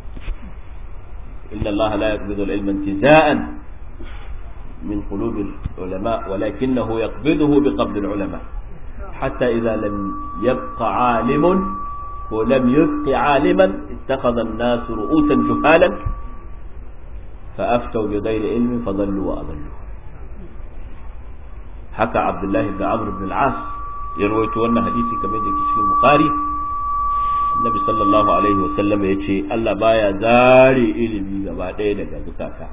inna Allah la yaqbidu al-ilma intiza'an من قلوب العلماء ولكنه يقبضه بقبض العلماء حتى إذا لم يبق عالم ولم يبق عالما اتخذ الناس رؤوسا جهالا فأفتوا بغير علم فضلوا وأضلوا حكى عبد الله بن عمرو بن العاص يروي تونا حديثي كما يجي في البخاري النبي صلى الله عليه وسلم يجي الله بايا زاري إلمي gaba ɗaya daga zukata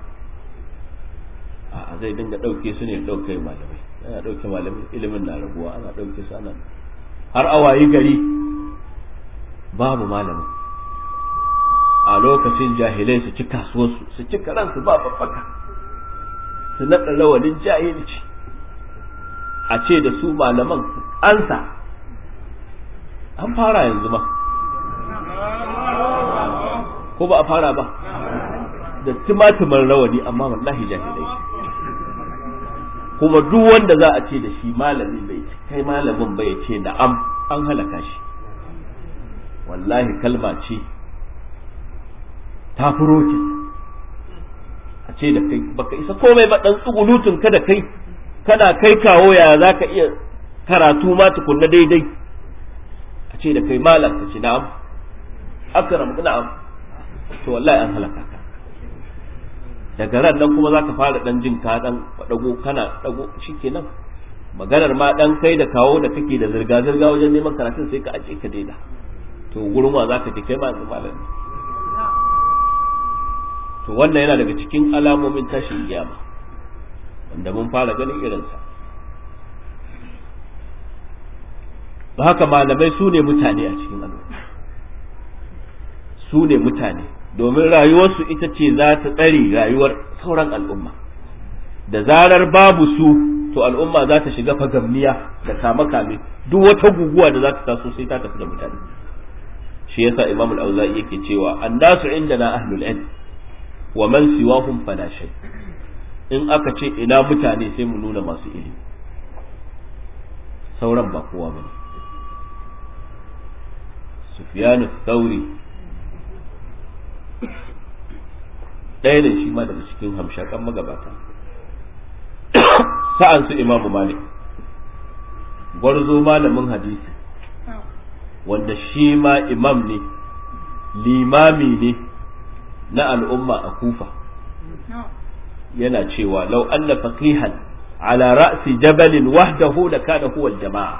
a zai dinga ɗauke su ne ɗauke malamai ana ɗauke malamai ilimin na raguwa ana ɗauke su ana har awayi gari babu malamin a lokacin jahilai su ci kasuwarsu su ci karansu ba babbaka su naɗa rawanin jahilci a ce da su malaman ansa an fara yanzu ma ko ba a fara ba da timatimin rawani amma wallahi jahilai kuma duk wanda za a ce da shi malami bai kai malamin bai ce na'am an halaka shi wallahi kalma ce ta furoci a ce da kai baka isa komai ba dan tsugulutun ka da kai kana kai kawo ya zaka iya karatu ma tukunna daidai a ce da kai malam ka ce na'am akram na'am to wallahi an halaka ka daga ran nan kuma zaka fara dan jin ka dan dago kana dago shikenan maganar ma dan kai da kawo da kake da zirga zirga wajen neman karatun sai ka aje ka daina to gurin wa zaka ji kai ma malami to wannan yana daga cikin alamomin tashin kiyama wanda mun fara ganin irinsa ba haka malamai su ne mutane a cikin al'umma su ne mutane domin rayuwarsu ita ce za ta tsare rayuwar sauran al'umma da zarar babu su to al'umma za ta shiga fagamniya da kame-kame duk wata guguwa da za ta taso sai ta tafi da mutane shi yasa imam al-auza'i yake cewa annasu indana ahlul ilm wa man siwahum fala shay in aka ce ina mutane sai mu nuna masu ilimi sauran ba kowa bane Sufyan ath-Thawri ɗaya ne shi ma daga cikin hamshakan magabata sa'an su imamu malik gwarzo malamin hadisi wanda shi ma imam ne limami ne na al'umma a Kufa yana cewa law anna faqihan ala ra'si jabalin wahdahu lakana huwa al-jama'a.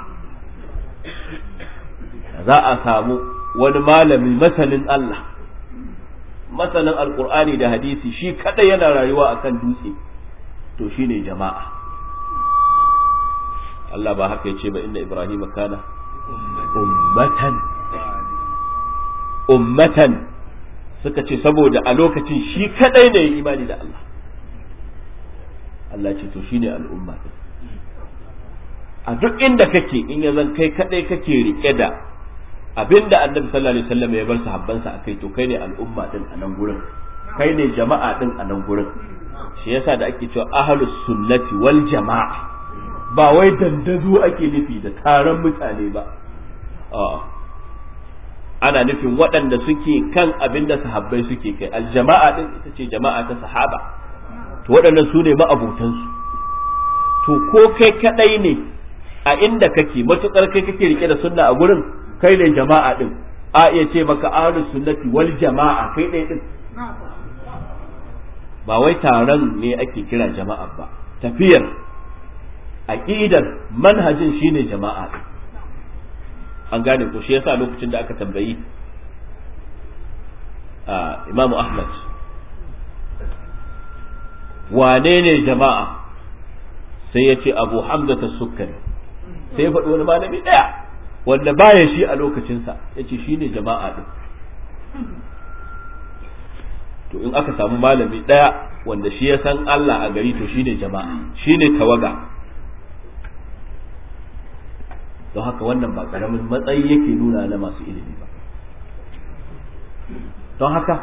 Za a samu wani malami masanin Allah masanin alqur'ani da hadisi shi kadai yana rayuwa akan dutse to shine jama'a. Allah ba haka yace ba inna ibrahima kana ummatan ummatan suka ce saboda a lokacin shi kadai ne ya imani da Allah. Allah ce to shine al'umma. A duk inda kake in ya zan kai kadai kake rike da abinda Annabi sallallahu alaihi wasallam ya bar sahabbansa akai to kai ne al'umma din a nan gurin, kai ne jama'a din a nan gurin. Shi yasa da ake cewa ahlus sunnati wal jama'a ba wai dandazo ake nufi da taron mutane ba. A'a, ana nufin waɗanda suke kan abin da sahabbai suke kai. Aljama'a din ita ce jama'a ta sahaba, to waɗannan su ne ma'abutansu. To ko kai kaɗai ne a inda kake matuƙar kai kake rike da sunna a gurin, kai ne jama'a din. A iya ce maka ahlus sunnati wal jama'a kai ɗaya din. Ba wai taron ne ake kira jama'a ba, tafiyar aqidar manhajin shine jama'a din. An gane ko shi yasa lokacin da aka tambayi Imam Ahmad wane ne jama'a, sai ya ce Abu Hamza as-Sukkari, sai ya faɗi wani malami ɗaya wanda baya shi a lokacinsa, ya ce shi ne jama'a ɗin. To in aka samu malami ɗaya wanda shi ya san Allah a gari to shi ne jama'a, shi ne tawaga. Don haka wannan ba ƙaramin matsayi yake nuna na masu ilimi ba. Don haka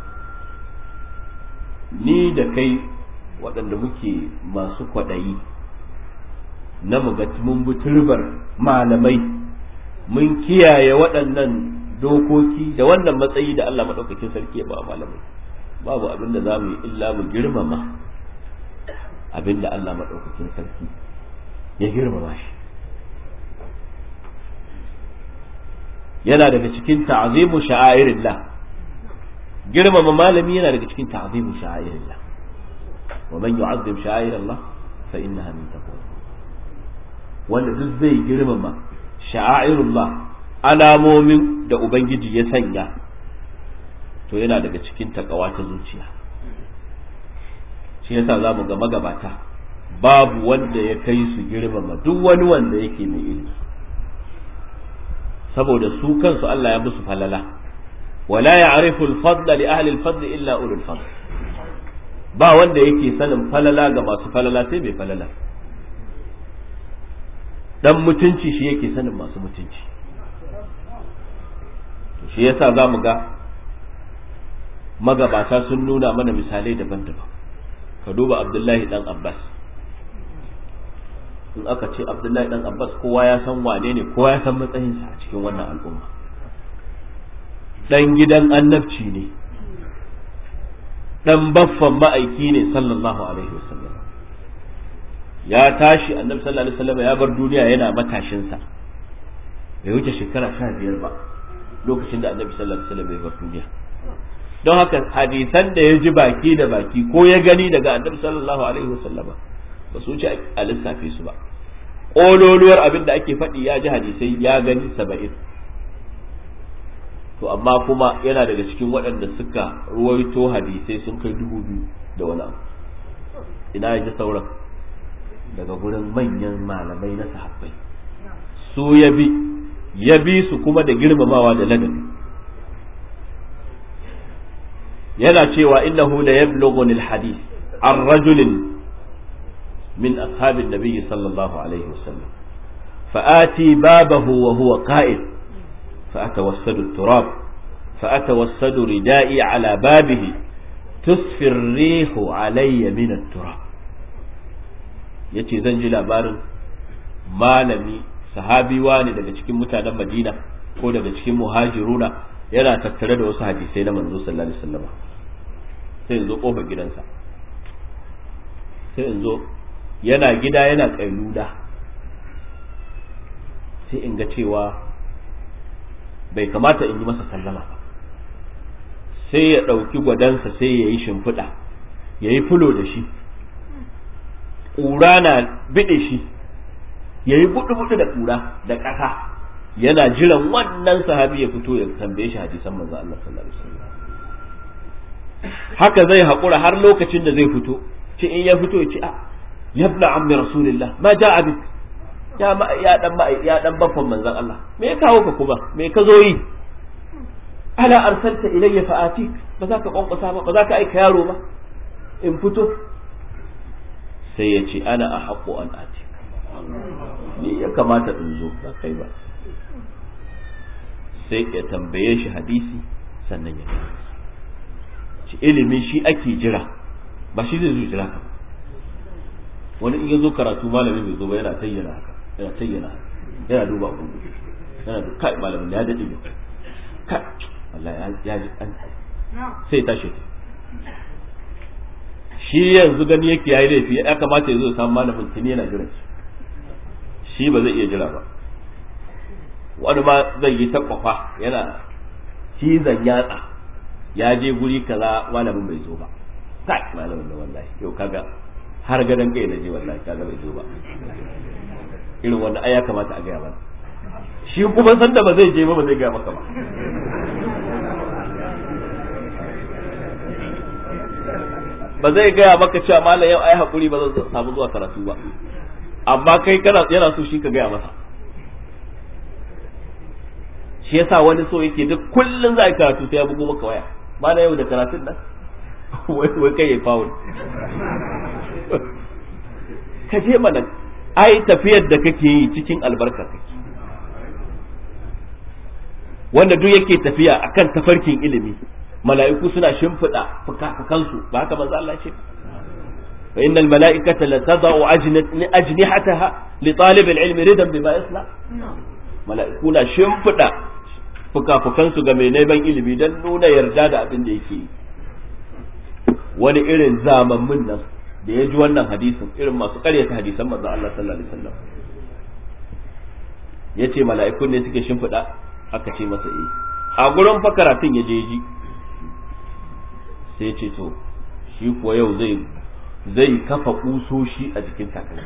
ni da kai waɗanda muke masu kwaɗayi na muga mun bi turbar malamai mun kiyaye waɗannan dokoki da wannan matsayi da Allah maɗaukakin sarki ya ba malamai, babu abin da za mu yi illa mu girmama abin da Allah maɗaukakin sarki ya girmama shi. Yana daga cikin ta'zimu sha'airillah, girmama malami yana daga cikin ta'zimu sha'airillah. wa man yu'azzim sha'airallah fa innaha min taqwa. Wanda duk zai girmama sha'airullah, alamomin da ubangiji ya sanya, to yana daga cikin takawa ta zuciya. Shi yasa zamu ga magabata babu wanda ya kai su girmama duk wani wanda yake mai ilimi, saboda su kansu Allah ya musu falala. wala ya'rifu al-fadla li ahli al-fadl illa ulul fadl. Ba wanda yake sanin falala ga masu falala sai mai falala. Dan mutunci shi yake sanin masu mutunci. Shi yasa zamu ga magabata sun nuna mana misalai daban-daban. Ka duba Abdullahi dan Abbas. In aka ce Abdullahi dan Abbas kowa ya san wane ne, kowa ya san matsayinsa a cikin wannan al'umma. Dan gidan annabci ne, dan baffan ma'aiki ne sallallahu alaihi wasallam. Ya tashi annabi sallallahu alaihi wasallam ya bar duniya yana matashinsa, bai wuce shekara sha biyar ba lokacin da annabi sallallahu alaihi wasallam ya bar duniya. Don haka hadisan da ya ji baki da baki ko ya gani daga annabi sallallahu alaihi wasallam ba su wuce a lissafe su ba. Ƙololuwar abin da ake faɗi ya ji hadisai ya gani saba'in. To amma kuma yana daga cikin waɗanda suka ruwaito hadisai sun kai dubu biyu da wani abu. Ina ya ji sauran daga gurin manyan malamai na sahabbai. Su ya bi ya bi su kuma da girmamawa da ladabi. Yana cewa innahu la yablughuni al-hadith an rajulin min ashabin nabiyyi sallallahu alaihi wasallam fa'ati babahu wa huwa qa'id فأتوسد التراب فأتوسد ردائي على بابه تصفي الريح علي من التراب. yace zan ji labarin malami sahabi wani daga cikin mutanen Madina ko daga cikin muhajiruna yana tattare da wasu hadisai na manzo sallallahu alaihi wasallam, sai in zo kofar gidansa, sai in zo yana gida yana kailuda, sai in ga cewa bai kamata in yi masa sallama ba. Sai ya ɗauki gwadansa sai ya yi shimfiɗa, ya yi fulo da shi, ƙura na biɗe shi, ya yi buɗu-buɗu da ƙura da ƙasa, yana jiran wannan sahabi ya fito ya tambaye shi hadisan manzo Allah sallallahu alaihi wasallam. Haka zai haƙura har lokacin da zai fito, ce in ya fito ya ce a yabna ammi rasulillah ma ja'a bik, ya ma ya dan ma ya dan baffan manzon Allah, me ya kawo ka kuma, me ka zo yi? Ala arsalta ilayya fa atik, ba za ka kwankwasa ba, ba za ka aika yaro ba in fito? Sai ya ce ana ahqqu an atik, ni ya kamata in zo ba kai ba. Sai ya tambaye shi hadisi sannan ya ci ilimi shi ake jira, ba shi zai zo jira ka. Wani in ya zo karatu malamin bai zo ba yana tayyana haka, yana tayyana haka, yana duba abubuwa, yana duba kai malamin ya daɗe ne, kai wallahi ya ji an sai tashi. Shi yanzu gani yake yayi laifi, ya kamata ya zo samu malamin tuni yana jira shi, ba zai iya jira ba. Wani ma zai yi ta kwafa yana cizon yatsa, ya je guri kaza malamin bai zo ba, kai malamin da wallahi yau kaga har gadon kai na je wallahi kaga bai zo ba. Irin wanda ai ya kamata a gaya mana, shi kuma san da ba zai je ba, ba zai gaya maka ba. Ba zai gaya maka cewa malam yau ai hakuri ba zan samu zuwa karatu ba, amma kai kana yana so shi ka gaya masa. Shi yasa wani so yake duk kullun za a yi karatu sai ya bugo maka waya, ba na yau da karatun nan wai kai ya faul. Ka je mana, ai tafiyar da kake yi cikin albarka kake. Wanda duk yake tafiya akan tafarkin ilimi, mala'iku suna shimfiɗa fuka-fukansu, ba haka manzo Allah ce? Fa innal mala'ikata la tadau ajnihataha li talib al-ilmi ridan bima yasla. Mala'iku na shimfiɗa fuka-fukansu ga mai neman ilimi don nuna yarda da abin da yake yi. Wani irin zamammin nan da ya ji wannan hadisin, irin masu ƙaryata hadisan manzo Allah sallallahu alaihi wasallam, yace mala'ikun ne suke shimfiɗa, aka ce masa eh. A gurin fa karatun ya je ji, sai ce to shi kuwa yau zai zai kafa kusoshi a jikin takalmi.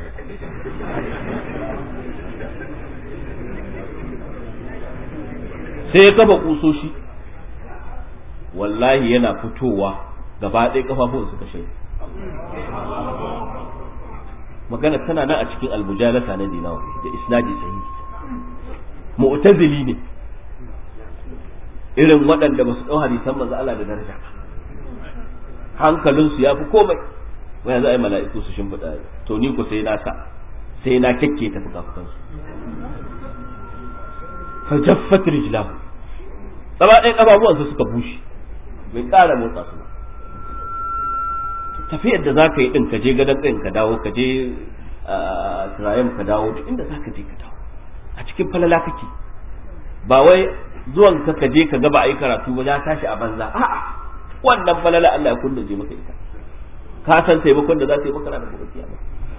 Sai ya kafa kusoshi, wallahi yana fitowa gaba ɗaya kafafun suka shaida. Magana tana nan a cikin almujalasa na Dinawi da isnadi sahihi. Mu'tazili ne, irin waɗanda ba su ɗau hadisan manzo Allah da daraja ba, hankalinsu ya fi komai. Wai za a yi mala'iku su shimfiɗa, to ni ko sai na sa, sai na kyakke ta fuka-fukansu. Fa jaffat rijlahu, gaba ɗaya ƙafafuwansa suka bushe, bai ƙara motsa su ba. Tafiyar da za ka yi ɗin, ka je gadon ɗin ka dawo, ka je turayen ka dawo, duk inda za ka je ka dawo, a cikin falala kake. Ba wai zuwan ka ka je ka ga ba a yi karatu ba, ya tashi a banza, a'a, wannan falala Allah ya kunna je maka ita, ka san taimakon da za ta yi maka ranar gobe kiyama.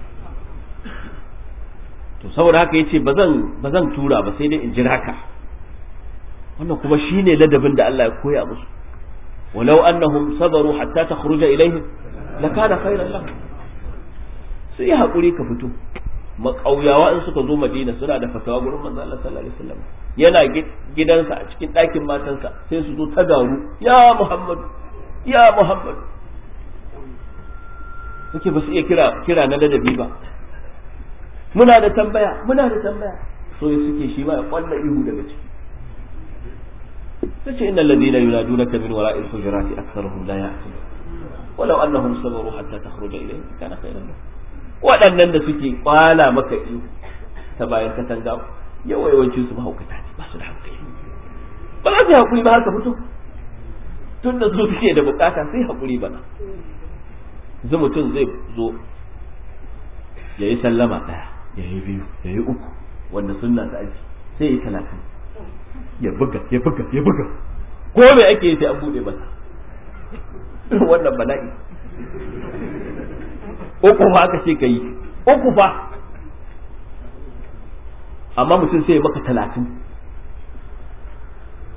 To saboda haka yace ba zan ba zan tura ba, sai dai in jira ka. Wannan kuma shine ladabin da Allah ya koya musu. Walau annahum sabaru hatta takhruja ilaihim lakana khairan lahum. Sai ya hakuri ka fito. Makauyawa in suka zo Madina suna da fatawa gurin manzo Allah sallallahu alaihi wasallam, yana gidansa a cikin ɗakin matansa, sai su zo ta garu, ya Muhammadu ya Muhammadu. Suke ba su iya kira kira na ladabi ba, muna da tambaya muna da tambaya, so suke shi ma ya kwalla ihu daga ciki. Sace innal ladina yunadunaka min wara'il hujurati aktharuhum la ya'qilun walau annahum sabaru hatta takhruja ilayhim kana khayran lahum. Waɗannan da suke kwala maka ihu ta bayan katanga, yawa yawancin su mahaukata ne, ba su da hankali, ba za su hakuri ba haka fito, tun da su suke da bukata sai hakuri bana. Zai mutum zai zo ya yi sallama ɗaya, ya yi biyu, ya yi uku, wanda sunna ta aji, sai ya yi talatin, ya buga ya buga ya buga, ko me ake yi sai an buɗe masa. Wannan bala'i. Uku fa aka ce ka yi, uku fa, amma mutum sai ya maka talatin.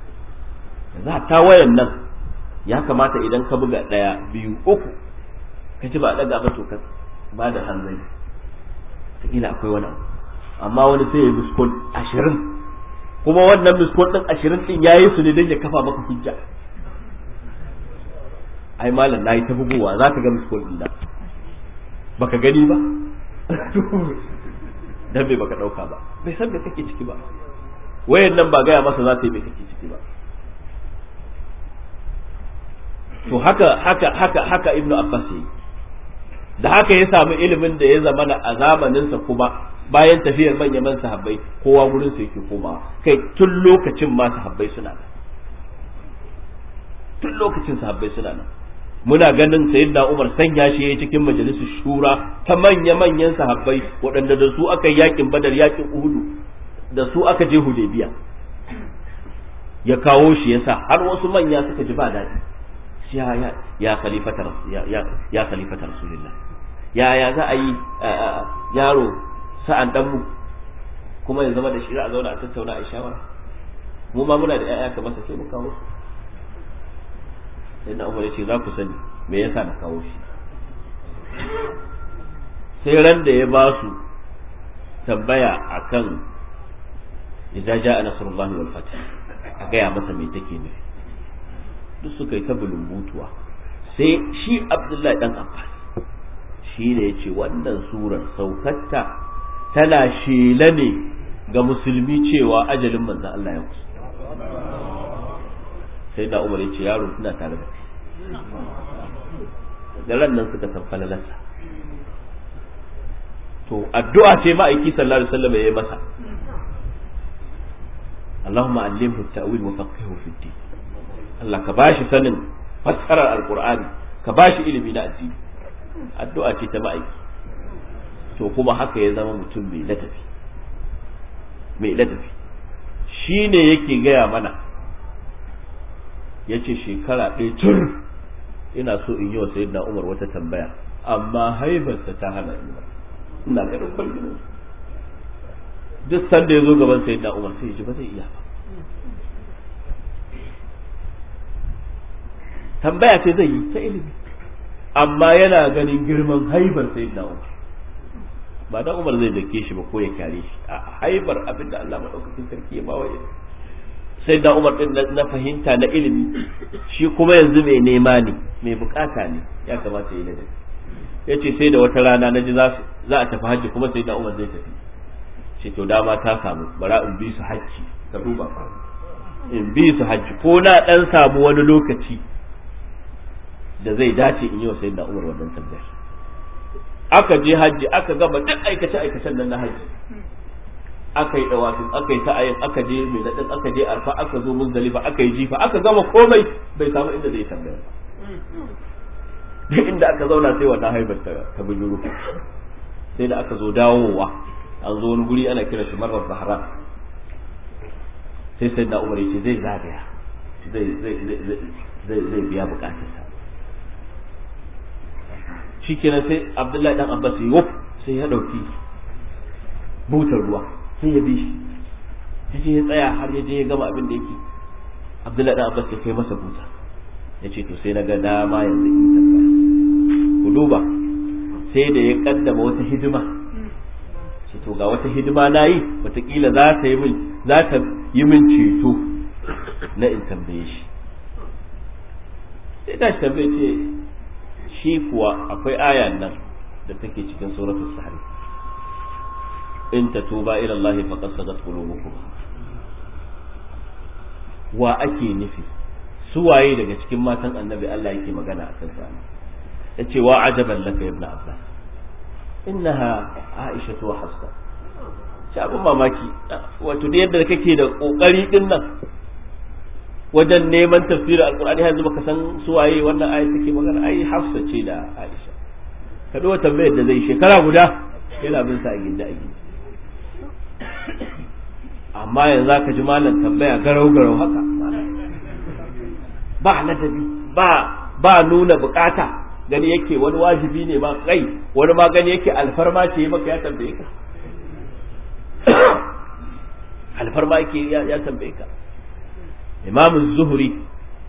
hatta wayan nan ya kamata idan ka buga ɗaya biyu uku ka ji ba a ɗaga ba to ka ba da hanzari kila akwai wani abu amma wani sai ya miskol ashirin kuma wannan miskol ɗin ashirin ɗin ya yi su ne don ya kafa maka hujja ai malam na yi ta bugowa za ka ga miskol ɗin da baka gani ba dan bai baka ɗauka ba bai san me kake ciki ba wayan nan ba gaya masa za ta yi me kake ciki ba to haka haka haka haka ibnu abbas yi da haka ya samu ilimin da ya zama a zamaninsa kuma bayan tafiyar manyan sahabbai kowa gurin sa yake koma kai tun lokacin ma sahabbai suna nan tun lokacin sahabbai suna nan muna ganin sayyidina Umar sanya shi yayin cikin majalisar shura ta manya manyan sahabbai waɗanda da su aka yakin Badar yakin Uhud da su aka je Hudaybiya ya kawo shi yasa har wasu manya suka ji ba daɗi ya ya ya khalifatar ya ya ya khalifatar rasulullah ya ya za a yi yaro sa'an dan mu kuma ya zama da shi a zauna a tattauna a shawara mu ma muna da ƴaƴa kamar sa sai mu kawo sai na Umar ya ce za ku sani me yasa na kawo shi sai ran da ya ba su tambaya akan idza jaa nasrullahi wal fath a gaya masa me take nufi duk suka yi ta bulumbutuwa sai shi Abdullahi dan Abbas shi ne ya ce wannan surar saukatta tana shela ne ga musulmi cewa ajalin manzon Allah ya kusa sai da Umar ya ce yaro suna tare da kai da ran nan suka san falalarsa to addu'a ce ma'aiki sallallahu alaihi wasallam ya yi masa Allahumma allimhu at-ta'wil wa faqihu fi ad-din Allah ka bashi sanin fassarar alqur'ani ka bashi ilimi na addini addu'a ce ta ma'aiki to kuma haka ya zama mutum mai ladabi mai ladabi shine yake gaya mana yace shekara ɗaya tur ina so in yi wa sayyidina Umar wata tambaya amma haibarsa ta hana ni ina ganin kwalginin duk sanda ya zo gaban sayyidina Umar sai ya ji ba zai iya ba tambaya ce zai yi ta ilimi amma yana ganin girman haibar sayyidina Umar ba dan Umar zai dake shi ba ko ya kare shi a haibar abinda Allah madaukakin sarki ya bawa sai da Umar din na fahimta na ilimi shi kuma yanzu mai nema ne mai bukata ne ya kamata yi ladabi yace sai da wata rana naji za za a tafi haji kuma sai da Umar zai tafi ce to dama ta samu bara in bi su haji ka duba in bi su haji ko na dan samu wani lokaci da zai dace in yi wa sayyidina Umar wannan tambayar aka je haji aka gama duk aikace aikacen nan na haji aka yi dawafin aka yi ta'ayin aka je mai daɗin aka je arfa aka zo muzdalifa aka yi jifa aka gama komai bai samu inda zai tambaya duk inda aka zauna sai wannan haibar ta ta bujuru sai da aka zo dawowa an zo wani guri ana kira shi marar zahra sai sai da Umar yace zai zagaya zai zai zai zai biya bukatarsa shikenan sai Abdullahi dan Abbas yi wuf sai ya dauki butar ruwa sai ya bi shi ya je ya tsaya har ya je ya gama abin da yake Abdullahi dan Abbas ya kai masa buta ya ce to sai na ga dama yanzu in tambaya ku duba sai da ya kaddama wata hidima sai to ga wata hidima na yi wataƙila za ta yi min za ta yi min ceto na in tambaye shi sai ta tambaye ce shi kuwa akwai ayan nan da take cikin suratul sahri in tatuba ila Allah faqad sadat qulubukum wa ake nufi su waye daga cikin matan annabi Allah yake magana akan sa yace wa ajaban laka ibn Abbas innaha Aisha wa Hafsa shi abun mamaki wato da yadda kake da kokari din nan wajen neman tafsirin alqur'ani har yanzu baka san su waye wannan ayat take magana ai Hafsa ce da Aisha ka dawo tambayar da zai shekara guda yana bin sa a gida a gida amma yanzu ka ji malam tambaya garau garau haka ba ladabi ba ba nuna bukata gani yake wani wajibi ne ma kai wani ma gani yake alfarma ce maka ya tambaye ka alfarma yake ya tambaye ka Imam Zuhri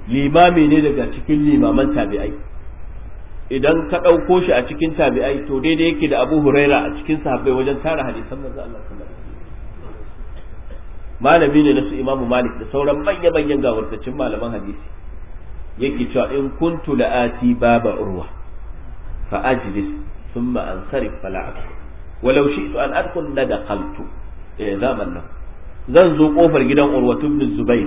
limami ne daga cikin limaman tabi'ai idan ka ɗauko shi a cikin tabi'ai to daidai yake da Abu Huraira a cikin sahabbai wajen tara hadisan manzo Allah sallallahu alaihi wasallam malami ne na su Imam Malik da sauran manya-manyan gawartacin malaman hadisi yake cewa in kuntu la'ati baba urwa fa ajlis thumma ansarif fala akul walau shi'tu an adkhul la dakhaltu eh zaman nan zan zo kofar gidan Urwatu ibn Zubair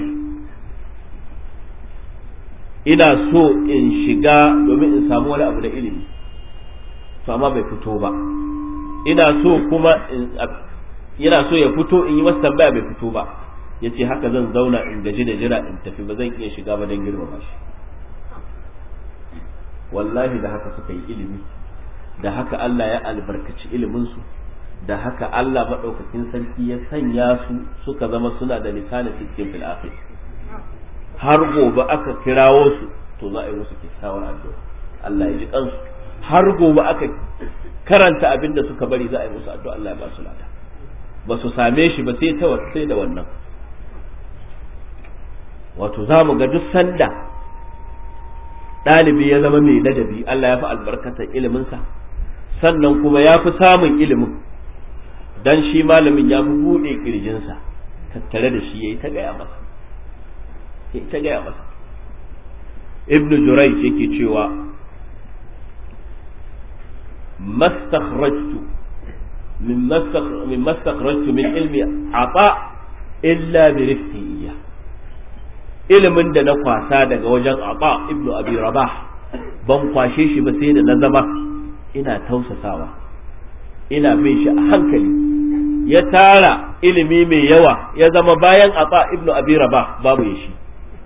ina so in shiga domin in samu wani abu da ilimi to amma bai fito ba ina so kuma yana so ya fito in yi masa tambaya bai fito ba yace haka zan zauna in gaji da jira in tafi ba zan iya shiga ba dan girmama shi wallahi da haka suka yi ilimi da haka Allah ya albarkaci ilimin su da haka Allah madaukakin sarki ya sanya su suka zama suna da lisanin cikin fil akhir har gobe aka kirawo su to za a yi musu kyakkyawar addu'a Allah ya ji kansu har gobe aka karanta abin da suka bari za a yi musu addu'a Allah ya ba su lada ba su same shi ba sai ta sai da wannan wato za mu ga duk sanda ɗalibi ya zama mai ladabi Allah ya fi albarkatar iliminsa sannan kuma ya fi samun ilimin dan shi malamin ya fi buɗe ƙirjinsa tattare da shi ya yi ta gaya masa ya yi ta gaya masa ibn Jurayj yake cewa mastakhrajtu min mastakhrajtu min ilmi ata illa bi rifqiyya ilimin da na kwasa daga wajen ata ibn abi rabah ban kwashe shi ba sai da na zama ina tausasawa ina bin shi a hankali ya tara ilimi mai yawa ya zama bayan ata ibnu abi rabah babu ya shi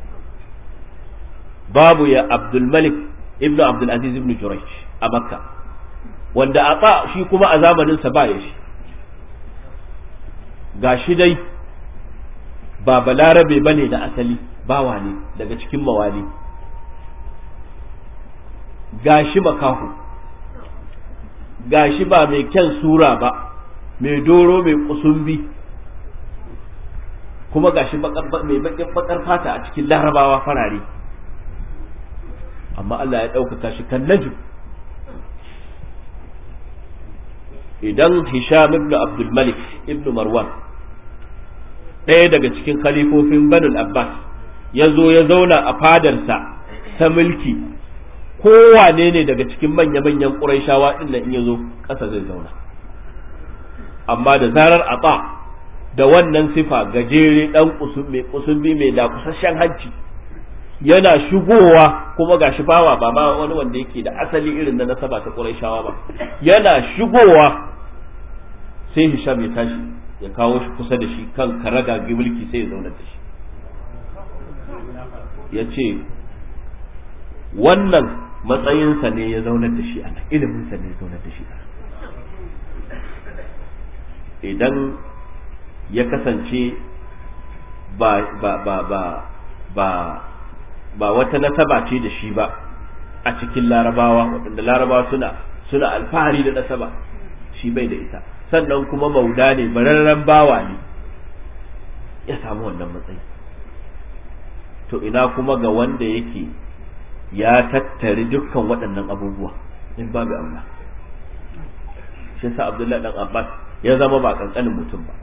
babu ya abdul malik ibnu abdul aziz ibnu jurayj a makka wanda ata shi kuma a zamanin sa ba ya shi gashi dai ba balarabe bane da asali bawa ne daga cikin mawali gashi makahu gashi ba mai kyan sura ba mai doro mai kusumbi kuma gashi mai bakin bakar fata a cikin larabawa farare amma Allah ya ɗaukaka shi kan najm idan Hisham ibn Abdul Malik ibn Marwan ɗaya daga cikin khalifofin Banu Abbas ya zo ya zauna a fadarsa ta mulki kowane ne daga cikin manya-manyan ƙuraishawa ɗin nan in ya zo ƙasa zai zauna amma da zarar ata da wannan sifa gajere ɗan mai kusumbi mai dakusasshen hanci yana shigowa kuma ga shi bawa ba ma wani wanda yake da asali irin na nasaba ta ƙuraishawa ba yana shigowa sai Hisham ya tashi ya kawo shi kusa da shi kan karaga mulki sai ya zauna da shi ya ce wannan matsayinsa ne ya zaunar da shi a nan iliminsa ne ya zaunar da shi a idan ya kasance ba ba ba ba ba ba wata nasaba ce da shi ba a cikin larabawa waɗanda larabawa suna suna alfahari da nasaba shi bai da ita sannan kuma mauda ne bararren bawa ne ya samu wannan matsayi to ina kuma ga wanda yake ya tattari dukkan waɗannan abubuwa in babu Allah shi sa Abdullahi dan Abbas ya zama ba kankanin mutum ba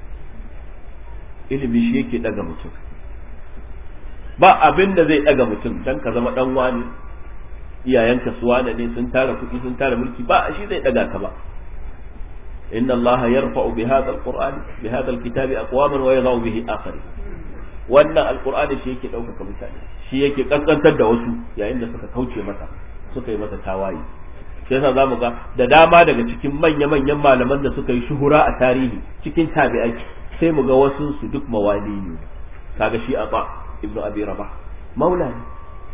ilimi shi yake daga mutum ba abin da zai daga mutum dan ka zama dan wani iyayenka su wane ne sun tara kuɗi sun tara mulki ba shi zai daga ka ba inna Allah yarfa'u bi hadha al-Qur'an bi hadha al-kitabi aqwaman wa yadh'u bihi akharin wannan alqur'ani shi yake ɗaukaka mutane shi yake kaskantar da wasu yayin da suka kauce masa suka yi masa tawaye sai yasa zamu ga da dama daga cikin manya-manyan malaman da suka yi shuhura a tarihi cikin tabi'ai sai mu ga wasu su duk mawali ne kaga shi Ata ibn Abi Rabah maula ne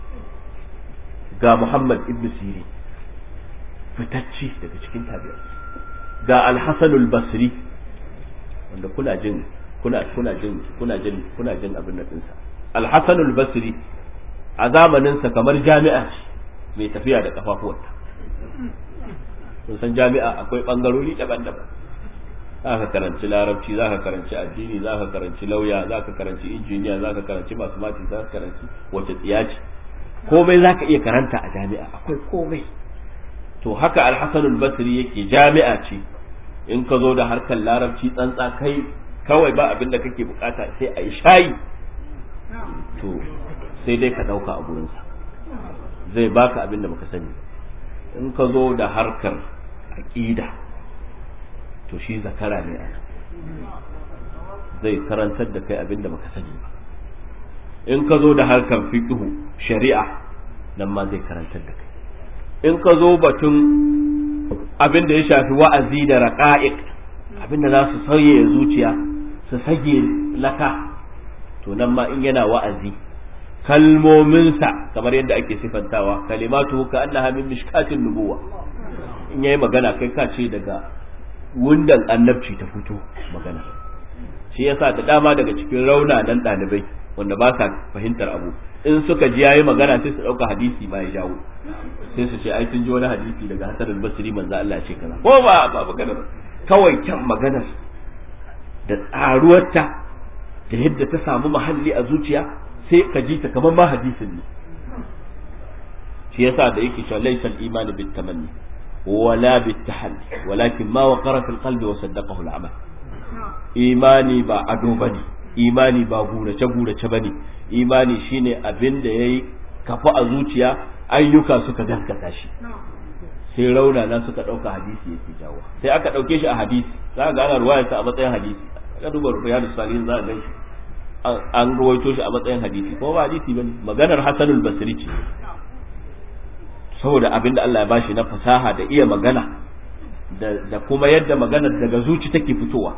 ga Muhammad ibn Sirin fitacci daga cikin tabi'ai ga Al-Hasan al-Basri wanda kuna jin kuna kuna jin kuna jin kuna jin abin nan dinsa Al-Hasan al-Basri a zamanin sa kamar jami'a ce mai tafiya da kafafuwanta kun san jami'a akwai bangarori daban-daban za ka karanci larabci, za ka karanci addini, za ka karanci lauya, za ka karanci injiniya, za ka karanci mathematics, za ka karanci wace tsiya ce, komai za ka iya karanta a jami'a, akwai komai. To haka al-Hasan al-Basri yake jami'a ce, in ka zo da harkar larabci tsantsa kai kawai ba abin da kake bukata sai a yi shayi, to sai dai ka dauka a gurinsa, zai baka abin da baka sani. In ka zo da harkar aqida to shi zakara ne ana, zai karantar da kai abin da baka sani ba. In ka zo da harkar fiqh shari'a nan ma zai karantar da kai. In ka zo batun abin da ya shafi wa'azi da raqa'iq, abin da za su sauye zuciya su sage laka, to nan ma in yana wa'azi kalmominsa kamar yadda ake sifantawa, kalimatu ka annaha min mishkatin nubuwa, in yayi magana kai ka ce daga wundan annabci ta fito magana. Shi yasa da dama daga cikin raunanan ɗalibai wanda ba sa fahimtar abu, in suka ji yayi magana sai su dauka hadisi ma ya jawo, sai su ce ai sun ji wani hadisi daga Hasan al-Basri manzo Allah ce kaza, ko ba ba magana kawai kyan maganar da tsaruwarta da yadda ta samu mahalli a zuciya sai ka ji ta kamar ma hadisin ne. Shi yasa da yake cewa laysa al-iman bit tamanni wala bit tahalli walakin ma waqara fil qalbi wa saddaqahu al-amal. Imani ba ado bane, imani ba gurace gurace bane, imani shine abin da yayi kafa a zuciya, ayyuka suka gaskata shi. Sai rauna na suka dauka hadisi yake jawo, sai aka dauke shi a hadisi, za ga ana ruwayarsa a matsayin hadisi. Ka duba riyadus salihin za ga shi an ruwaito shi a matsayin hadisi, ko ba hadisi bane, maganar Hasan al-Basri ce, saboda abin da Allah ya bashi na fasaha da iya magana da kuma yadda maganar daga zuci take fitowa.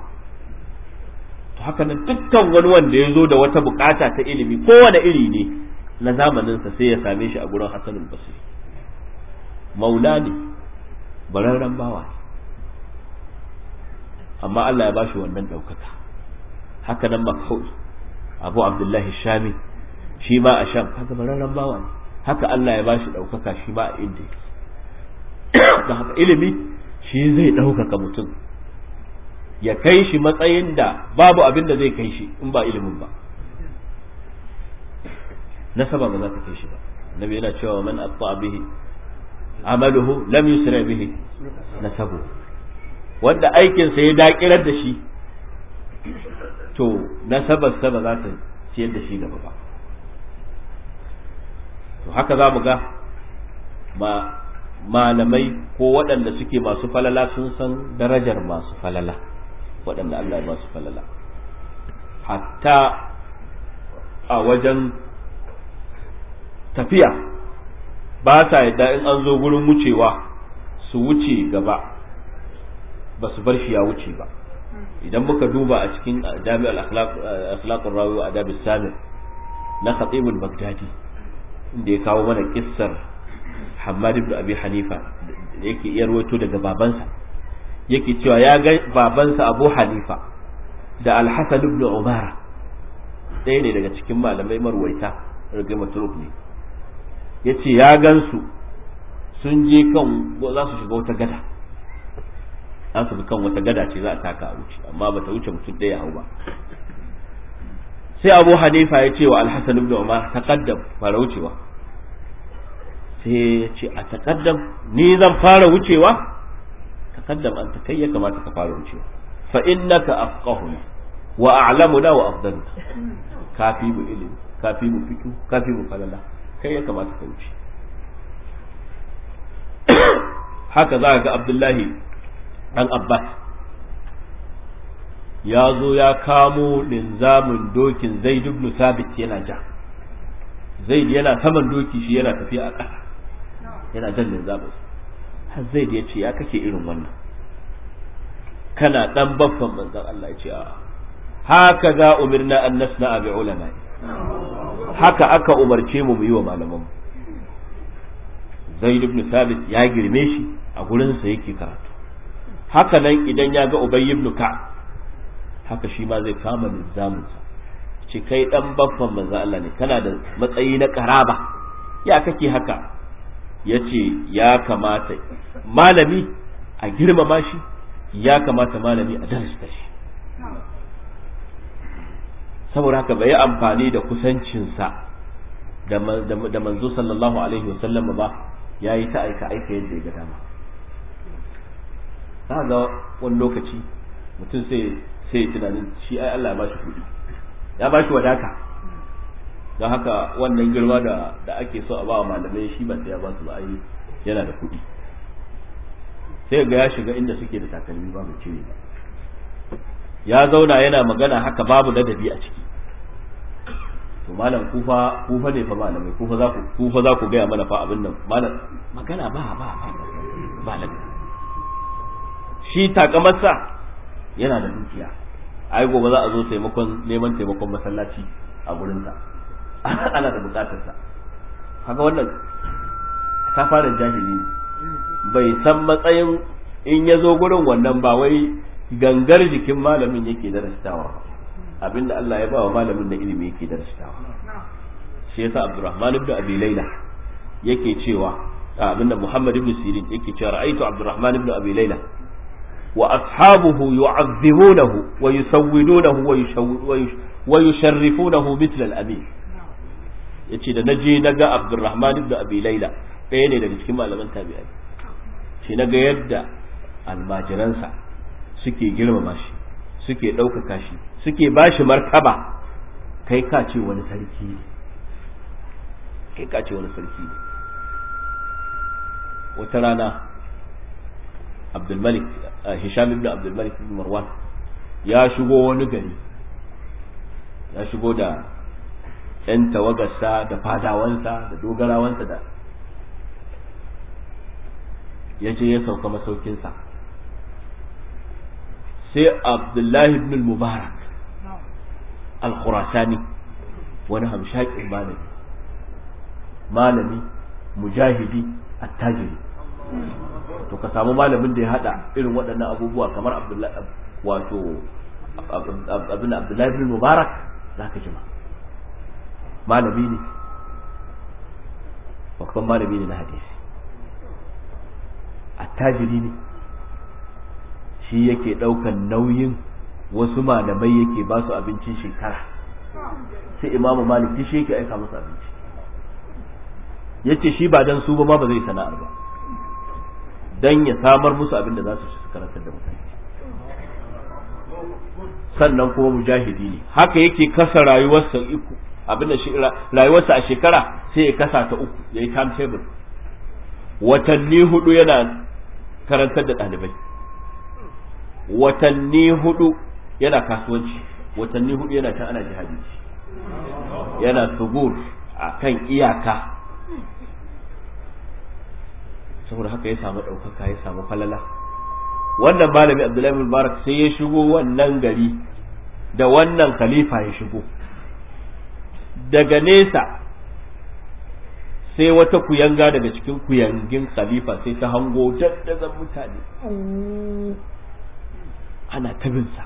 To haka nan dukkan wani wanda ya zo da wata bukata ta ilimi kowane iri ne na zamaninsa sai ya same shi a gurin Hasan al-Basri. Maula ne, bararren bawa ne, amma Allah ya bashi wannan ɗaukaka. Haka nan Makhul Abu Abdullahi Shami, shi ma a Sham kaga bararren bawa ne, haka Allah ya bashi ɗaukaka shi ma a inda da haka ilimi shi zai ɗaukaka mutum ya kai shi matsayin da babu abin da zai kai shi in ba ilimin ba. Nasaba ba za ta kai shi ba. Nabi yana cewa man atta bihi amaluhu lam yusra bihi nasabu, wanda aikinsa ya dakirar da shi to nasabarsa ba za ta ciyar da shi gaba ba. To haka za mu ga ma malamai ko waɗanda suke masu falala sun san darajar masu falala, waɗanda Allah ya ba su falala, hatta a wajen tafiya ba sa yadda in an zo gurin wucewa su wuce gaba, ba su bar shi ya wuce ba. Idan muka duba a cikin jami'ar akhlaqur rawi wa adab as-sami na Khatib al-Baghdadi, inda ya kawo mana kissar Hammad ibn Abi Hanifa da yake iya rawaito daga babansa, yake cewa ya ga babansa Abu Hanifa da Al-Hasan ibn Umar, ɗaya ne daga cikin malamai marwaita, rage matruk ne, yace ya gansu sun je kan za su shiga wata gada, an su kan wata gada ce za a taka a wuce, amma bata wuce mutum ɗaya hau ba. Sai Abu Hanifa ya ce wa Al-Hasan ibn Umar, taqaddam, fara wucewa. Sai ya ce a taqaddam, ni zan fara wucewa? Taqaddam anta, kai ya kamata ka fara wucewa, fa innaka afqahuna wa a'lamuna wa afdaluna, kafi mu ilimi, kafi mu fiqh, kafi mu falala, kai ya kamata ka wuce. Haka za ga Abdullahi dan Abbas ya zo ya kamo linzamin dokin Zaid ibn Sabit yana ja, Zaid yana saman doki shi yana tafiya a ƙasa yana jan linzamin. Har Zaid ya ce ya kake irin wannan, kana dan baffan manzon Allah? Ya ce a haka za umirna an nasna bi ulama, haka aka umarce mu mu yi wa malaman. Zaid ibn Sabit ya girme shi, a gurin sa yake karatu. Haka nan idan ya ga Ubay ibn Ka'ab, haka shi ma zai kama linzamin sa, ce kai dan baffan manzo Allah ne, kana da matsayi na karaba, ya kake haka? Yace ya kamata malami a girmama shi, ya kamata malami a darasta shi saboda haka bai amfani da kusancinsa da manzo sallallahu alaihi wasallam ba ya yi ta aika aika yadda ya ga dama za ga wani lokaci mutum sai sai tunanin shi ai Allah ya bashi kuɗi ya bashi wadaka don haka wannan girma da da ake so a ba wa malamai shi ba sai ya ba su ba ai yana da kuɗi sai ga ya shiga inda suke da takalmi babu cire ba ya zauna yana magana haka babu ladabi a ciki to malam kufa kufa ne fa malamai kufa za ku kufa za ku ga mana fa abin nan malam magana ba ba ba ba ladabi shi takamarsa yana da dukiya ai gobe za a zo taimakon neman taimakon masallaci a gurinsa ana da bukatarsa haka wannan ta fara jahili ne bai san matsayin in ya zo gurin wannan ba wai gangar jikin malamin yake darastawa abinda Allah ya ba wa malamin da ilimi yake darastawa shi yasa Abdurrahman ibn Abi Layla yake cewa abinda Muhammad ibn Sirin yake cewa ra'aytu Abdurrahman ibn Abi Layla wa ashabuhu yu'azzimunahu wa yusawwidunahu wa yusharrifunahu mithla al-amin yace da naje naga Abdurrahman ibn Abi Layla ɗaya ne daga cikin malaman tabi'ai shi naga yadda almajiransa suke girmama shi suke ɗaukaka shi suke bashi martaba kai ka ce wani sarki ne kai ka ce wani sarki ne wata rana Abdulmalik Hisham ibn Abdulmalik ibn Marwan ya shigo wani gari ya shigo da ‘yan tawagarsa da fadawansa da dogarawansa da ya je ya sauka masaukinsa sai Abdullahi ibn al-Mubarak al-Khurasani wani hamshakin malami malami mujahidi attajiri to ka samu malamin da ya hada irin waɗannan abubuwa kamar Abdullahi wato abin Abdullahi ibn al-Mubarak zaka jima malami ne babban malami ne na hadisi attajiri ne shi yake daukan nauyin wasu malamai yake ba su abincin shekara sai imamu malik shi yake aika musu abinci yace shi ba dan su ba ma ba zai sana'ar ba dan ya samar musu abin da za su karantar da mutane sannan kuma mujahidi ne haka yake kasa rayuwarsa uku abin da shi rayuwarsa a shekara sai ya kasa ta uku yayi timetable watanni hudu yana karantar da ɗalibai watanni hudu yana kasuwanci watanni hudu yana can ana jihadi yana sugur a kan iyaka saboda haka ya samu ɗaukaka ya samu falala wannan malami Abdullahi bin Mubarak sai ya shigo wannan gari da wannan khalifa ya shigo daga nesa sai wata kuyanga daga cikin kuyangin khalifa sai ta hango daddazan mutane ana tabinsa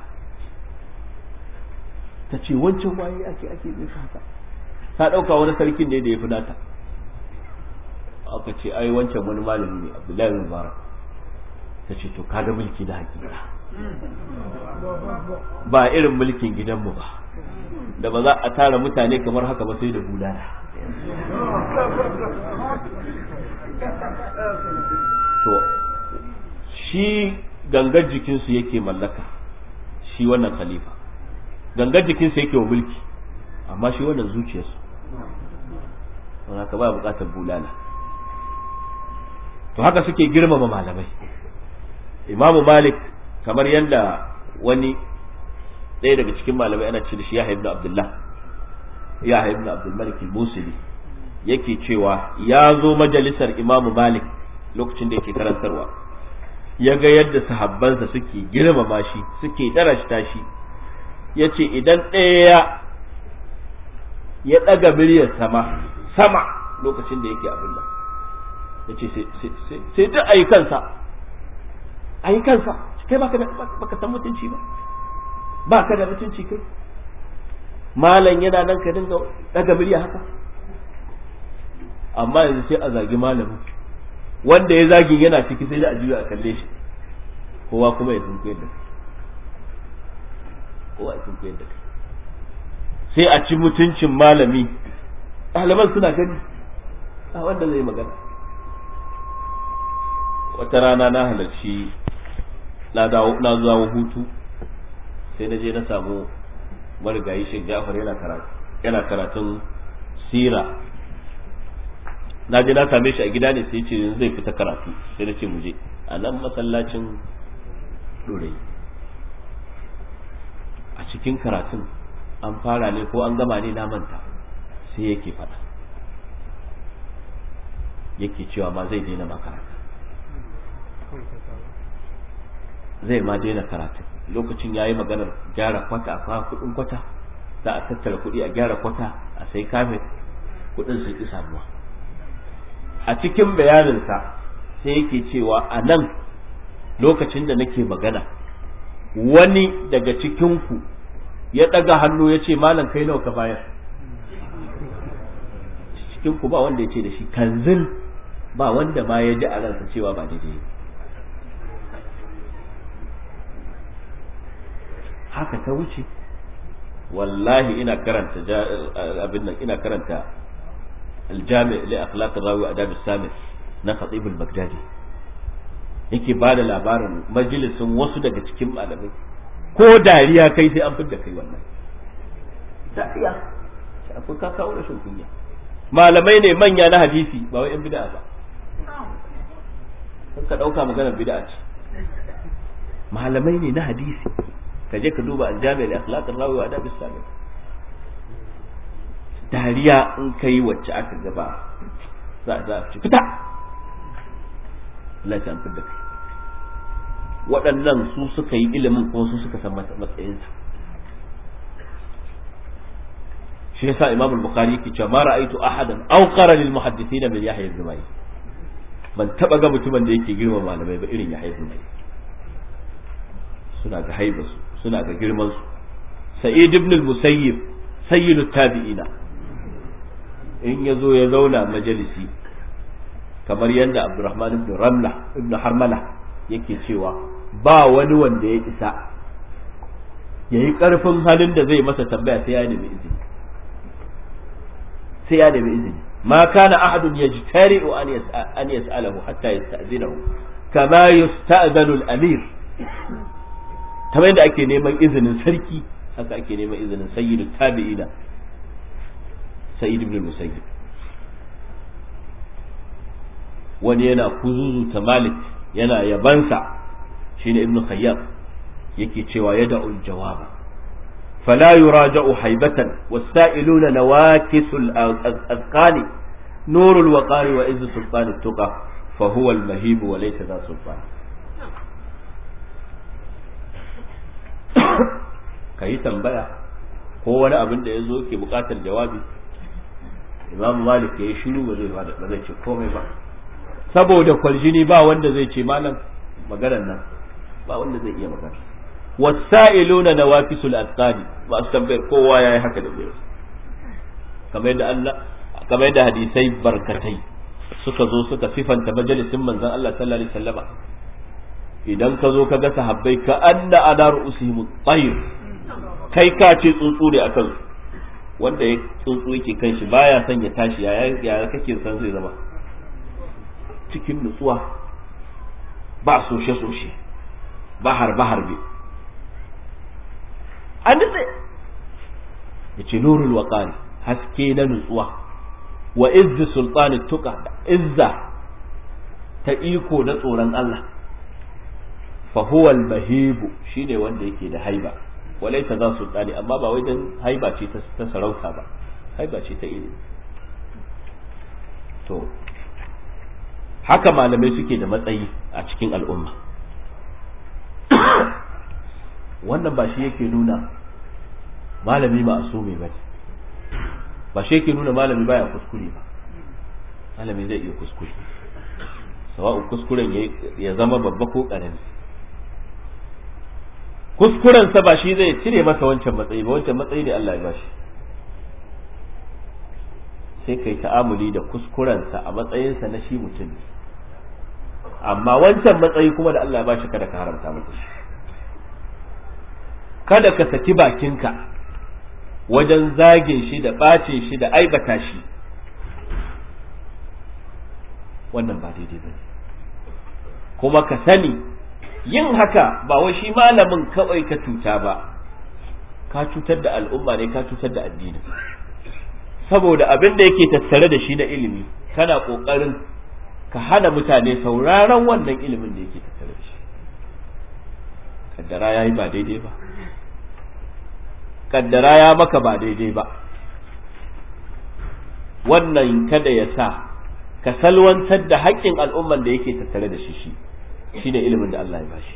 ta ce wancan waye ake ake zai haka ta ɗauka wani sarkin ne da ya fi nata aka ce ai wancan wani malami ne Abdullahi bin Mubarak ta ce to kaga mulki na hakika ba irin mulkin gidanmu ba da ba za a tara mutane kamar haka ba sai da bulala to shi gangar jikinsu yake mallaka shi wannan khalifa gangar jikinsu yake wa mulki amma shi wannan zuciyarsu don haka ba bukatar bulala to haka suke girmama malamai imamu malik kamar yadda wani ɗaya daga cikin malamai ana ce da shi Yahya ibn Abdullah Yahya ibn Abdul Malik al-Musili yake cewa ya zo majalisar Imam Malik lokacin da yake karantarwa ya ga yadda sahabbansa suke girmama shi suke darashta shi yace idan ɗaya ya ɗaga miliyar sama sama lokacin da yake abin nan yace sai sai duk ayi kansa ayi kansa kai baka baka san mutunci ba ba ka da mutunci kai malam yana nan ka dinga daga murya haka amma yanzu sai a zagi malamin wanda ya zagin yana ciki sai da a juya a kalle shi kowa kuma ya sunkuyar da kai kowa ya sunkuyar da kai sai a ci mutuncin malami ɗaliban suna gani a wanda zai magana. Wata rana na halarci na dawo na zuwa hutu sai na je na samu marigayi Sheikh Ja'far yana karatu yana karatun sira. Na je na same shi a gida ne sai ya ce yanzu zai fita karatu sai na ce mu je a nan masallacin Dorai. A cikin karatun an fara ne ko an gama ne na manta sai yake faɗa yake cewa ma zai daina makaranta zai ma daina karatu. Lokacin ya yi maganar gyara kwata a kawo kudin kwata za a tattara kudi a gyara kwata a sai kafet kudin su ki samuwa. A cikin bayaninsa sai yake cewa a nan lokacin da nake magana wani daga cikinku ya ɗaga hannu ya ce malam kai nawa ka bayar. Cikinku ba wanda ya ce da shi kanzil, ba wanda ma ya ji a ransa cewa ba daidai. Haka ta wuce. Wallahi ina karanta abin nan ina karanta aljami li akhlaq rawi wa adab as-sami na Khatib al-Baghdadi, yake ba da labarin majalisin wasu daga cikin malamai ko dariya kai sai an fidda kai wannan dariya sai kun ka kawo rashin kunya. Malamai ne manya na hadisi ba wai yan bid'a ba, kun ka dauka maganar bid'a ce. Malamai ne na hadisi, ka je ka duba aljami li akhlaq rawi wa adab as-sami. Dariya in kai wacce aka gaba za a ci fita Allah ya fidda kai. Waɗannan su suka yi ilimin kuma su suka san matsayinsa. shi yasa Imam al-Bukhari yake cewa ma ra'aytu ahadan awqara lil muhaddithina min Yahya ibn Ma'in, ban taba ga mutumin da yake girma malamai ba irin Yahya ibn Ma'in. Suna ga haiba su, suna ga girman su. Sa'id ibn al-Musayyib sayyidut tabi'ina, in yazo ya zauna majalisi kamar yadda Abdurrahman ibn Ramla ibn Harmala yake cewa ba wani wanda ya isa yayi karfin halin da zai masa tambaya sai ya nemi izini sai ya nemi izini ma kana ahadun yajtari'u an yas'a an yas'alahu hatta yasta'zinahu kama yusta'zanu al-amir. kamar yadda ake neman izinin sarki haka ake neman izinin sayyidut tabi'ina Sa'id ibn Musayyib. wani yana kuzuzuta Malik yana yabansa shine Ibn Khayyab yake cewa yada'ul jawaba fala yuraja'u haibatan was-sa'iluna nawakisul azqani nurul waqari wa izzu sultanit tuqa fa huwa al-mahib wa laysa dha sultan. kai tambaya ko wani abin da yazo ke bukatar jawabi, Imam Malik yayi shiru ba zai ba zai ce komai ba, saboda kwaljini ba wanda zai ce malam maganar nan, ba wanda zai iya magana. wasa'iluna nawafisul asqani, ba su tambayar kowa yayi haka da zai kamar yadda Allah kamar yadda hadisai barkatai suka zo suka sifanta majalisin manzon Allah sallallahu alaihi wasallama. idan ka zo ka ga sahabbai ka anna ala ru'usihim at-tayr, kai ka ce tsuntsu ne akan su, wanda ya tsuntsu yake kan shi baya son ya tashi, yaya yaya kake san zai zama cikin nutsuwa, ba soshe-soshe, ba harbe-harbe. An nutse ya ce nurul waƙari, haske na nutsuwa, wa izzi sultani tuka, izza ta iko na tsoron Allah, fahuwal mahibu shi ne wanda yake da haiba, walai ta za sultani, amma ba wajen haiba ce ta sarauta ba, haiba ce ta ilimi. To, haka malamai suke da matsayi a cikin al'umma. Wannan ba shi yake nuna malami ba asumi ba, ba shi yake nuna malami baya kuskure ba. Malami zai iya kuskure, sawa'un kuskuren ya zama babba ko ƙarami. Kuskurensa ba shi zai cire masa wancan matsayi ba, wancan matsayi ne Allah ya bashi. Sai kai ta'amuli da kuskurensa a matsayinsa na shi mutum, amma wancan matsayi kuma da Allah ya bashi kada ka haramta masa shi kada ka saki bakinka wajen zagin shi da bacin shi da aibata shi, wannan ba daidai ba. Kuma ka sani yin haka ba wai shi malamin kawai ka cuta ba, ka cutar da al'umma ne, ka cutar da addini, saboda abin da yake tattare da shi na ilimi kana kokarin ka hana mutane sauraron wannan ilimin da yake tattare da shi. Kaddara yayi ba daidai ba, kaddara ya maka ba daidai ba, wannan kada ya sa ka salwantar da haƙƙin al'umman da yake tattare da shi shi shine ilimin da Allah ya bashi.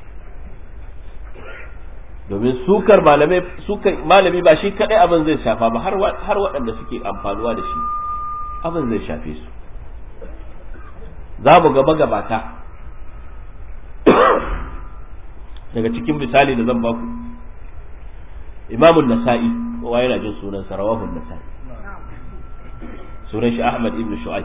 Domin sukar malamai sukar malami ba shi kadai abin zai shafa ba, har har waɗanda suke amfanuwa da shi abin zai shafe su. Za mu ga magabata daga cikin misali da zan baku, Imamun Nasa'i, kowa yana jin sunan Sarawahun Nasa'i, sunan shi Ahmad ibn Shu'aib.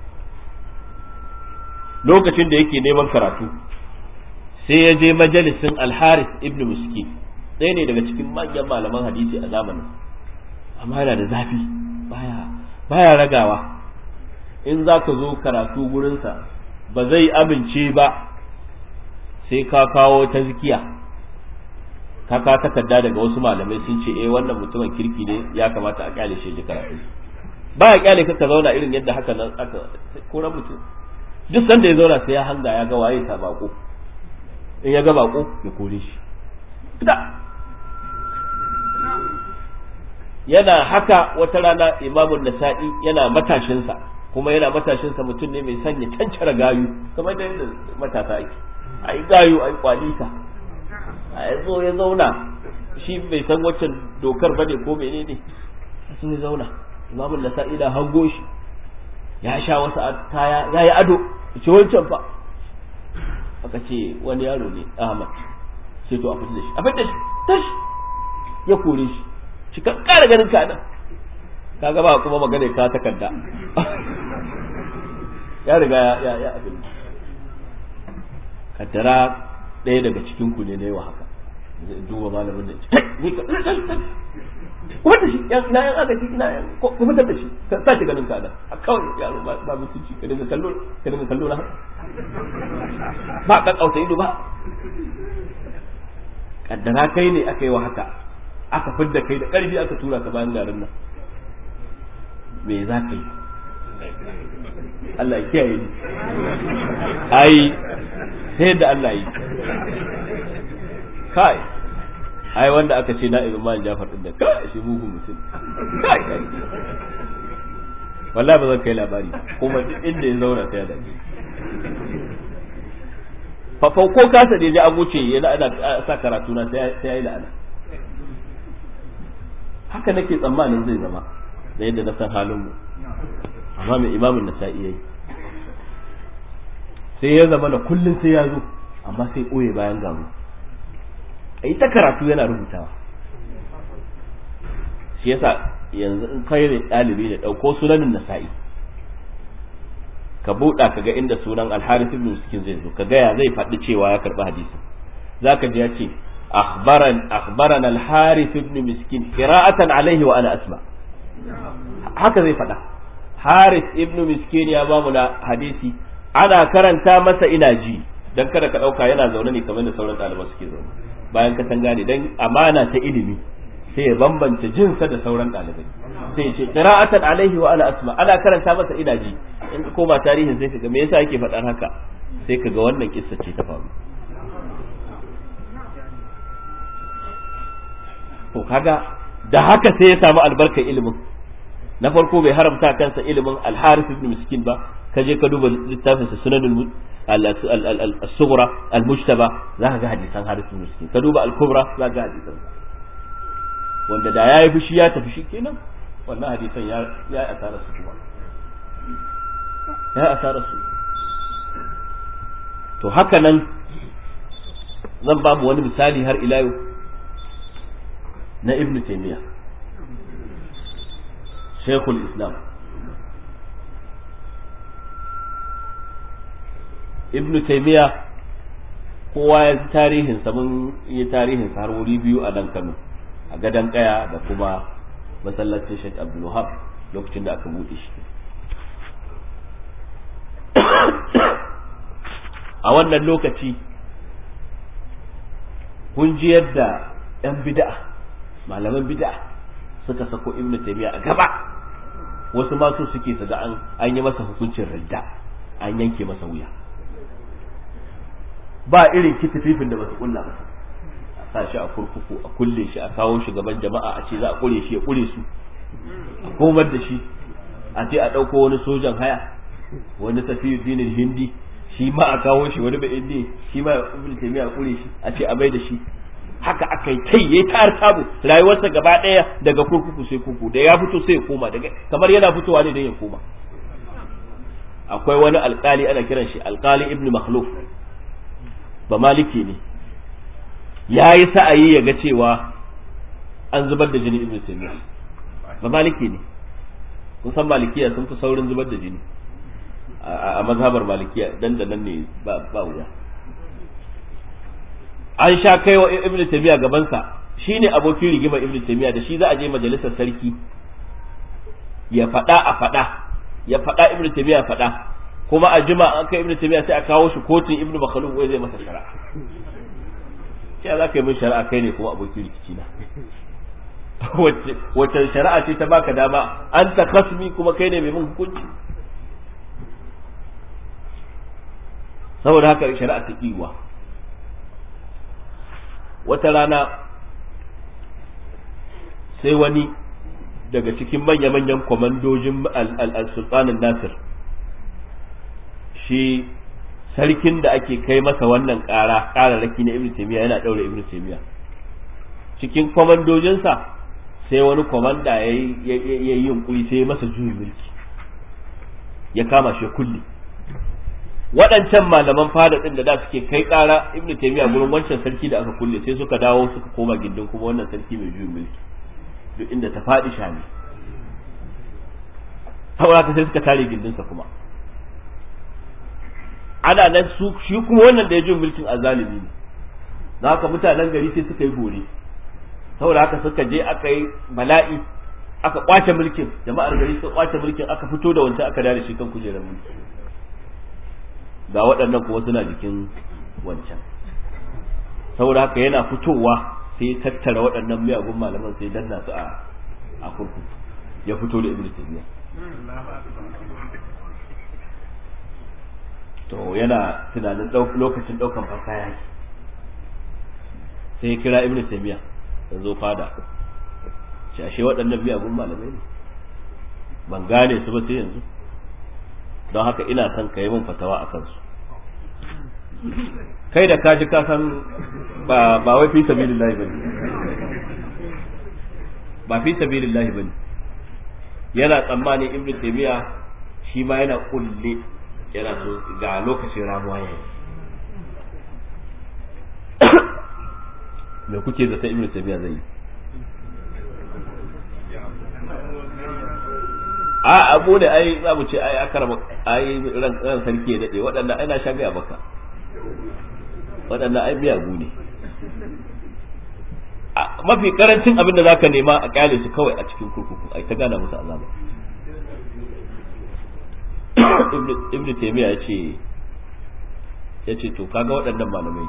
Lokacin da yake neman karatu sai ya je majalisin Al-Harith ibn Miskin, ɗaya ne daga cikin manyan malaman hadisi a zamanin, amma yana da zafi, baya baya ragawa. In za ka zo karatu gurinsa ba zai amince ba sai ka kawo ta zikiya, ka ka takarda daga wasu malamai sun ce eh wannan mutumin kirki ne, ya kamata a kyale shi ji karatu. Baya kyale ka ka zauna irin yadda haka nan aka koran mutum. Duk sanda ya zauna sai ya hanga ya ga waye ta bako, in ya ga bako ya kore shi. Da yana haka wata rana Imamun Nasa'i yana matashinsa, kuma yana matashinsa mutum ne mai sanya cancara gayu kamar da yadda matasa ake, ai gayu ai kwalita, a zo ya zauna shi bai san waccan dokar bane ko menene, sai ya zauna. Imamun Nasa'i da hango shi ya sha wasu kaya ya yi ado, ce wancan fa aka ce wani yaro ne Ahmad, sai to a fita da shi a fita da shi tashi ya kore shi shi ka kara ganin ka nan, kaga ba kuma magana ka takarda ya riga ya ya abin. Kaddara ɗaya daga cikin ku ne ne wa haka, duba malamin da ce ni ka wanda shi na yan aka ina ko fitar da shi ka sace ganin ka nan a kawai yaro ba mutunci ka dinga kallo ka dinga kallo na ba ka kauta ido ba. Kaddara kai ne aka yi wa haka, aka fidda kai da ƙarfi aka tura ka bayan garin nan, me za ka yi? Allah ya kiyaye ni, ai sai da Allah yi kai, ai wanda aka ce na Imam Jafar din da kai shi mugun mutum, kai kai wallahi ba zan kai labari, kuma duk inda ya zauna sai ya dace fa fa ko kasa da ji an wuce yana ana sa karatu na sai sai yayi la'ana. Haka nake tsammanin zai zama da yadda na san halin mu, amma mai Imamun Nasa'i yayi sai ya zama da kullun sai ya zo, amma sai koye bayan gamu ai ta karatu yana rubutawa. Shi yasa yanzu in kai ne dalibi ne dauko sunanin Nasa'i ka buɗa ka ga inda sunan Al-Harith ibn Miskin zai zo, ka ga ya zai faɗi cewa ya karɓi hadisi. Zaka ji ya ce akhbaran akhbarana Al-Harith ibn Miskin qira'atan alaihi wa ana asma, haka zai faɗa. Harith ibn Miskin ya ba mu da hadisi, ana karanta masa ina ji, dan kada ka dauka yana zaune ne kamar da sauran ɗaliban suke zaune bayan ka san gane, dan amana ta ilimi sai ya bambanta jinsa da sauran ɗalibai, sai ya ce qira'atan alaihi wa ana asma, ana karanta masa ina ji. In ka koma tarihin sai kaga me yasa yake faɗar haka, sai kaga wannan kissa ce ta faru. To kaga da haka sai ya samu albarkar ilimin. Na farko bai haramta kansa ilimin Al-Harith ibn Miskin ba, ka je ka duba littafin sa Sunanul al-Sughra al-Mujtaba za ka ga hadisan Harith ibn Miskin, ka duba al-Kubra za ka ga hadisan, wanda da yayi fushi ya tafi shi kenan, wannan hadisan ya ya asara su kuma ya asara su. To haka nan zan ba mu wani misali har ila yau na Ibn Taymiyyah Shaykhul Islam. ibn taymiya kowa ya tarihin sa mun yi tarihin sa har wuri biyu a nan Kano a gadan kaya da kuma masallacin Sheikh Abdul Wahab lokacin da aka bude shi a wannan lokaci kun ji yadda yan bid'a malaman bid'a suka sako ibn taymiya a gaba wasu ma su suke su ga an an yi masa hukuncin ridda an yanke masa wuya ba irin kitififin da basu kulla masa a sa shi a kurkuku a kulle shi a kawo shi gaban jama'a a ce za a kure shi ya kure su a komar da shi a ce a ɗauko wani sojan haya wani tafiyu dinin hindi shi ma a kawo shi wani bai indi shi ma ibn taymiya a kure shi a ce a bai da shi haka aka yi kai yayi tar tabu rayuwarsa gaba daya daga kurkuku sai kurkuku da ya fito sai ya koma daga kamar yana fitowa ne dan ya koma akwai wani alkali ana kiran shi alkali ibn makhluf ba maliki ne yayi sa'ayi ya ga cewa an zubar da jini ibn taymiya ba maliki ne kun san malikiya sun fi saurin zubar da jini a mazhabar malikiya dan da nan ne ba ba wuya an sha kai wa ibnu taymiya gaban sa shine abokin rigimar ibnu taymiya da shi za a je majalisar sarki ya fada a fada ya fada ibnu taymiya fada kuma a jima an kai ibnu taymiya sai a kawo shi kotun ibnu makhluf wai zai masa shari'a sai za ka yi min shari'a kai ne kuma abokin rikici na wacce wacce shari'a ce ta baka dama an ta kasmi kuma kai ne mai mun hukunci saboda haka shari'a ta kiwa wata rana sai wani daga cikin manya-manyan kwamandojin al-sultanin nasir shi sarkin da ake kai masa wannan ƙara ƙararraki na ibn taymiya yana ɗaure ibn taymiya cikin kwamandojinsa sai wani kwamanda ya yi yunkuri sai masa juyin mulki ya kama shi kulli waɗancan malaman fada ɗin da da suke kai ƙara ibnu taymiya gurin wancan sarki da aka kulle sai suka dawo suka koma gindin kuma wannan sarki mai juyin mulki duk inda ta faɗi shani saboda sai suka tare gindinsa kuma ana nan su shi kuma wannan da ya juyin mulkin azalimi ne da haka mutanen gari sai suka yi gore saboda haka suka je aka yi bala'i aka kwace mulkin jama'ar gari suka kwace mulkin aka fito da wancan aka dare shi kan kujerar mulki ga waɗannan kuma suna jikin wancan saboda haka yana fitowa sai tattara waɗannan miyagun malaman sai danna su a a kurkuku ya fito da ibnu taymiya to yana tunanin lokacin ɗaukan fasaya yi sai ya kira ibnu taymiya ya zo fada shi ashe waɗannan miyagun malamai ne ban gane su ba sai yanzu don haka ina son ka yi min fatawa a kansu kai da kaji ka san ba ba wai fi sabilillahi bane ba fi sabilillahi bane yana tsammani ibnu taymiya shi ma yana kulle yana so ga lokacin ramuwa yayi me kuke zata ibnu taymiya zai yi a abu da ai za mu ce ai akarama ai ran ran sarki ya dade waɗannan ai na shagaya baka waɗannan ai miyagu ne mafi karancin abin da zaka nema a kyale su kawai a cikin kurkuku ai ta gana musu azaba ibnu taymiya yace yace to kaga waɗannan malamai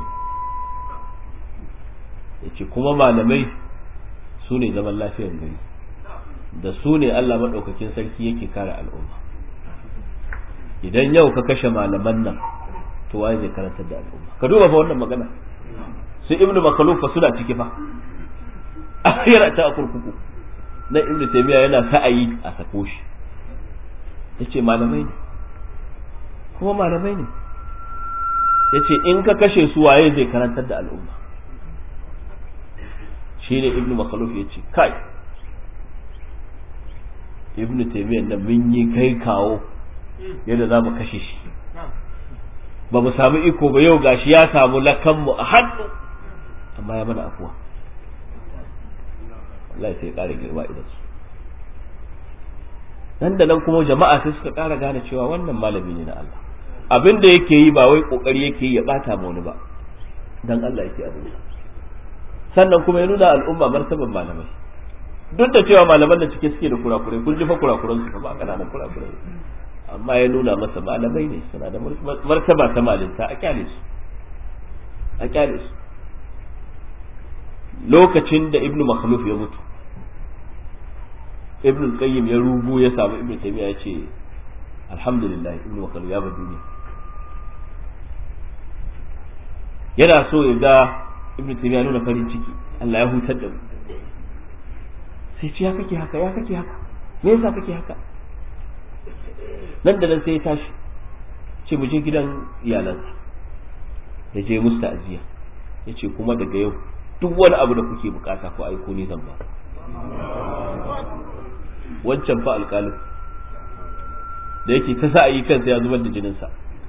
yace kuma malamai su ne zaman lafiyar gari da su ne Allah maɗaukakin sarki yake kare al'umma idan yau ka kashe malaman nan to waye zai karantar da al'umma ka duba fa wannan magana su ibnu makhluf fa suna ciki fa akhira ta kurkuku na ibnu taymiya yana sa'ayi a sako shi yace malamai ne kuma malamai ne yace in ka kashe su waye zai karantar da al'umma shine ibnu makhluf yace kai ibnu taymiyyah nan mun yi kai kawo yadda za mu kashe shi ba mu samu iko ba yau gashi ya samu lakanmu a hannu amma ya mana afuwa wallahi sai ya kare girma idan su nan da nan kuma jama'a sai suka kara gane cewa wannan malami ne na Allah abin da yake yi ba wai kokari yake yi ya bata ma wani ba, dan Allah yake abin sannan kuma ya nuna al'umma martaban malamai, duk da cewa malaman da cike suke da kurakurai, kun ji fa kurakuran su ba kananan kurakurai, amma ya nuna masa malamai ne suna da martaba ta malinta, a kyale su a kyale su lokacin da ibnu makhluf ya mutu, ibnu qayyim ya rubu ya samu ibnu taymiya ya ce alhamdulillah ibnu makhluf ya bar duniya. Yana so ya ga ibnu taymiya nuna farin ciki, Allah ya hutar da mu, sai ce ya kake haka ya kake haka me yasa kake haka? Nan da nan sai ya tashi ce mu je gidan iyalansa, ya je musu ta'aziyya, ya ce kuma daga yau duk wani abu da kuke bukata ko aiko ni zan ba. Wancan fa alƙalin da yake ta sa yi kansa ya zubar da jininsa,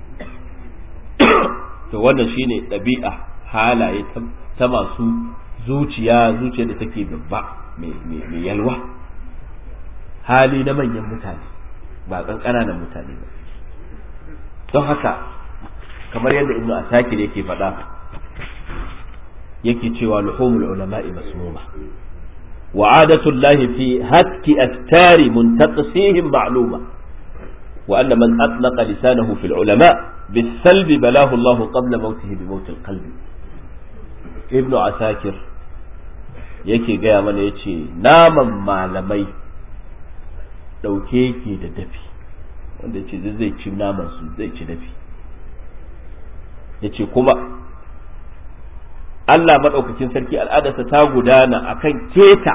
to wannan shine ɗabi'a halaye ta masu zuciya zuciya da take babba mai yalwa, hali na manyan mutane ba ƙanƙananan mutane ba. Don haka kamar yadda ibnu asakir yake faɗa yake cewa luhumul ulama'i masmuma wa adatu llahi fi hatki astari muntaqisihim ma'luma wa anna man atlaqa lisanahu fil ulama بالسلب بلاه الله قبل موته بموت القلب. ibnu asakir yake gaya mana yace naman malamai dauke yake da dafi, wanda yace zai ci naman su zai ci dafi. yace kuma Allah madaukakin sarki al'adarsa ta gudana akan keta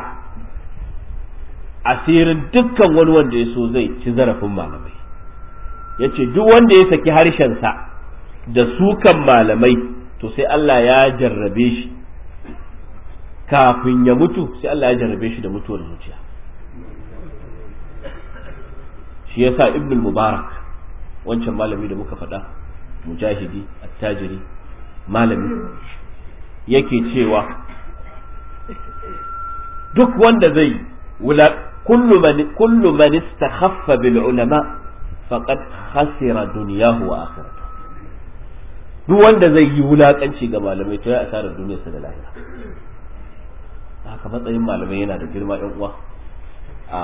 asirin dukkan wani wanda ya so zai ci zarafin malamai. yace duk wanda ya saki harshen sa da sukan malamai to sai Allah ya jarrabe shi kafin ya mutu, sai Allah ya jarrabe shi da mutuwar zuciya. shi yasa ibn al-mubarak wancan malami da muka faɗa, mujahidi attajiri malami, yake cewa duk wanda zai wula kullu man kullu man istakhaffa bil ulama faqad khasira dunyahu wa akhiratuhu. duk wanda zai yi wulakanci ga malamai to ya asarar duniyarsa da lahira. haka matsayin malamai yana da girma ɗan uwa. a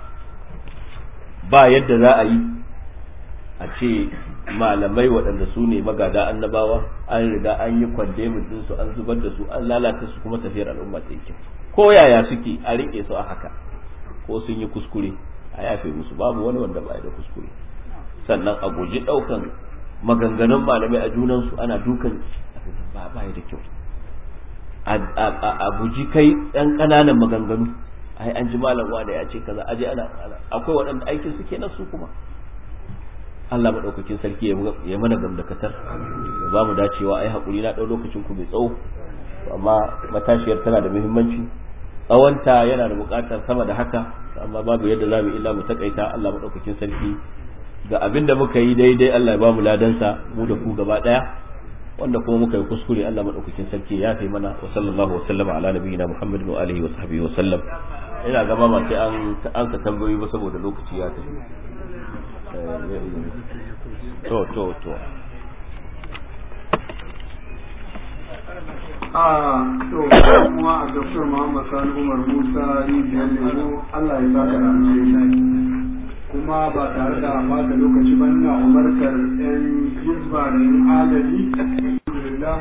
ba yadda za a yi a ce malamai waɗanda su ne magada annabawa an riga an yi kwandemin din su an zubar da su an lalata su kuma tafiyar al'umma ta yake, ko yaya suke a rike su a haka, ko sun yi kuskure a yafe musu, babu wani wanda ba ya da kuskure. sannan a guji ɗaukan maganganun malamai a junansu ana dukan ba ba da kyau. a guji kai ɗan ƙananan maganganu, ai an ji malam wanda ya ce kaza aje ana akwai waɗanda aikin su kenan su kuma. Allah madaukakin sarki ya mana gamdakatar, ya ba mu dacewa ai hakuri na ɗau lokacin ku mai tsawo, amma matashiyar tana da muhimmanci, tsawonta yana da buƙatar sama da haka, amma babu yadda za mu illa mu takaita. Allah madaukakin sarki ga abin da muka yi daidai Allah ya ba mu ladansa mu da ku gaba ɗaya, wanda kuma muka yi kuskure Allah madaukakin sarki ya fi mana. Wa sallallahu wa sallama ala nabiyyina Muhammadin wa alihi wa sahbihi wa sallam. ina gaba ma sai an an ka tambayoyi ba saboda lokaci ya tafi. to to to a to kuma a Doctor Muhammad Sani Umar Musa rijiyar lemo Allah ya saka da alheri, kuma ba tare da bata lokaci ba ina umarkar yan hizba da yan adali alhamdulillah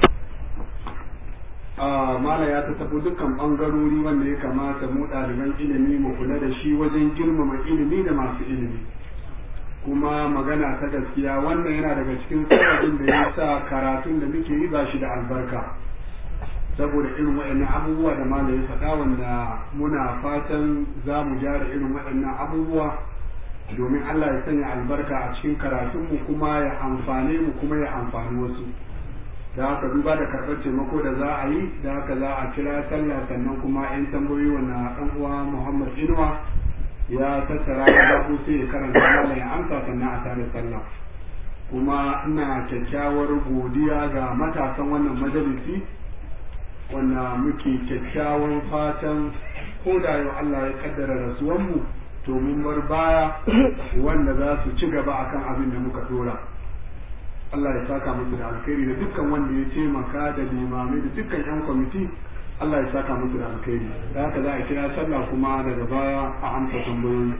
a mala ya ta tafi dukkan bangarori wanda ya kamata mu ɗaliban ilimi mu kula da shi wajen girmama ilimi da masu ilimi. kuma magana ta gaskiya wannan yana daga cikin sababin da ya sa karatun da muke yi ba shi da albarka, saboda irin waɗannan abubuwa da malam ya faɗa, wanda muna fatan za mu gyara irin waɗannan abubuwa domin Allah ya sanya albarka a cikin karatunmu kuma ya amfane mu kuma ya amfani wasu. da haka duba da karɓar taimako da za a yi, da haka za a kira sallah, sannan kuma 'yan tambayoyi wanda ɗan uwa Muhammad Inuwa ya tattara da zaɓo sai ya karanta malam ya amsa sannan a tare sallah. kuma ina kyakkyawar godiya ga matasan wannan majalisi wanda muke kyakkyawan fatan ko da yau Allah ya kaddara rasuwanmu to mun bar baya wanda za su ci gaba akan abin da muka dora. Allah ya saka musu da alkhairi da dukkan wanda ya taimaka da limamai da dukkan yan kwamiti Allah ya saka musu da alkhairi da haka za a kira sallah kuma daga baya a amsa tambayoyi.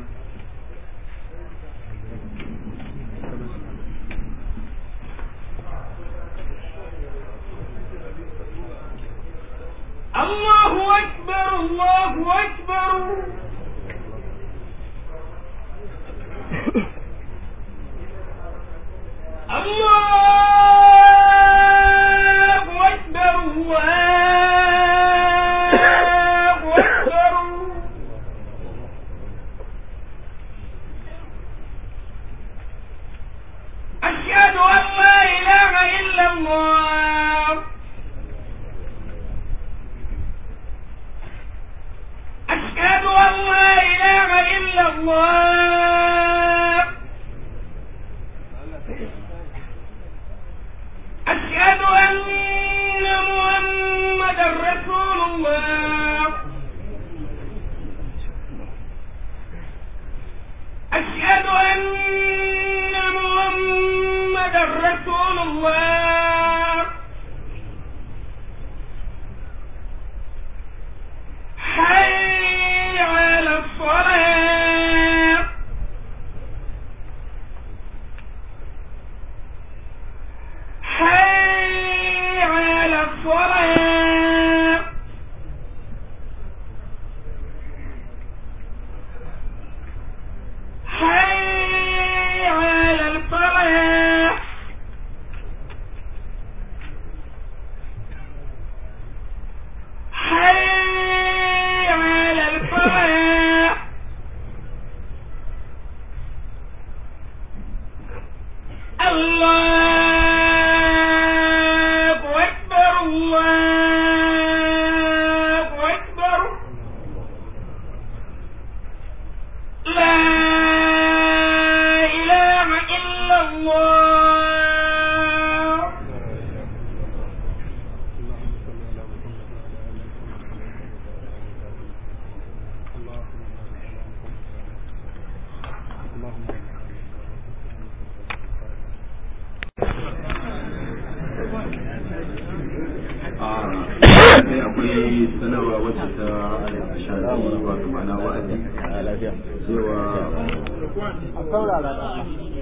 Allahu akbar Allahu akbar Allahu akbar Allahu akbar ashhadu an la ilaha illa Allah ashhadu an la ilaha illa Allah أشهد أن محمدا رسول الله أشهد أن محمدا رسول الله حي على الصلاة حي على الصلاة حي على الفلاح حي على الفلاح الله sanarwa wacce ta shafi wato mana wa'azi cewa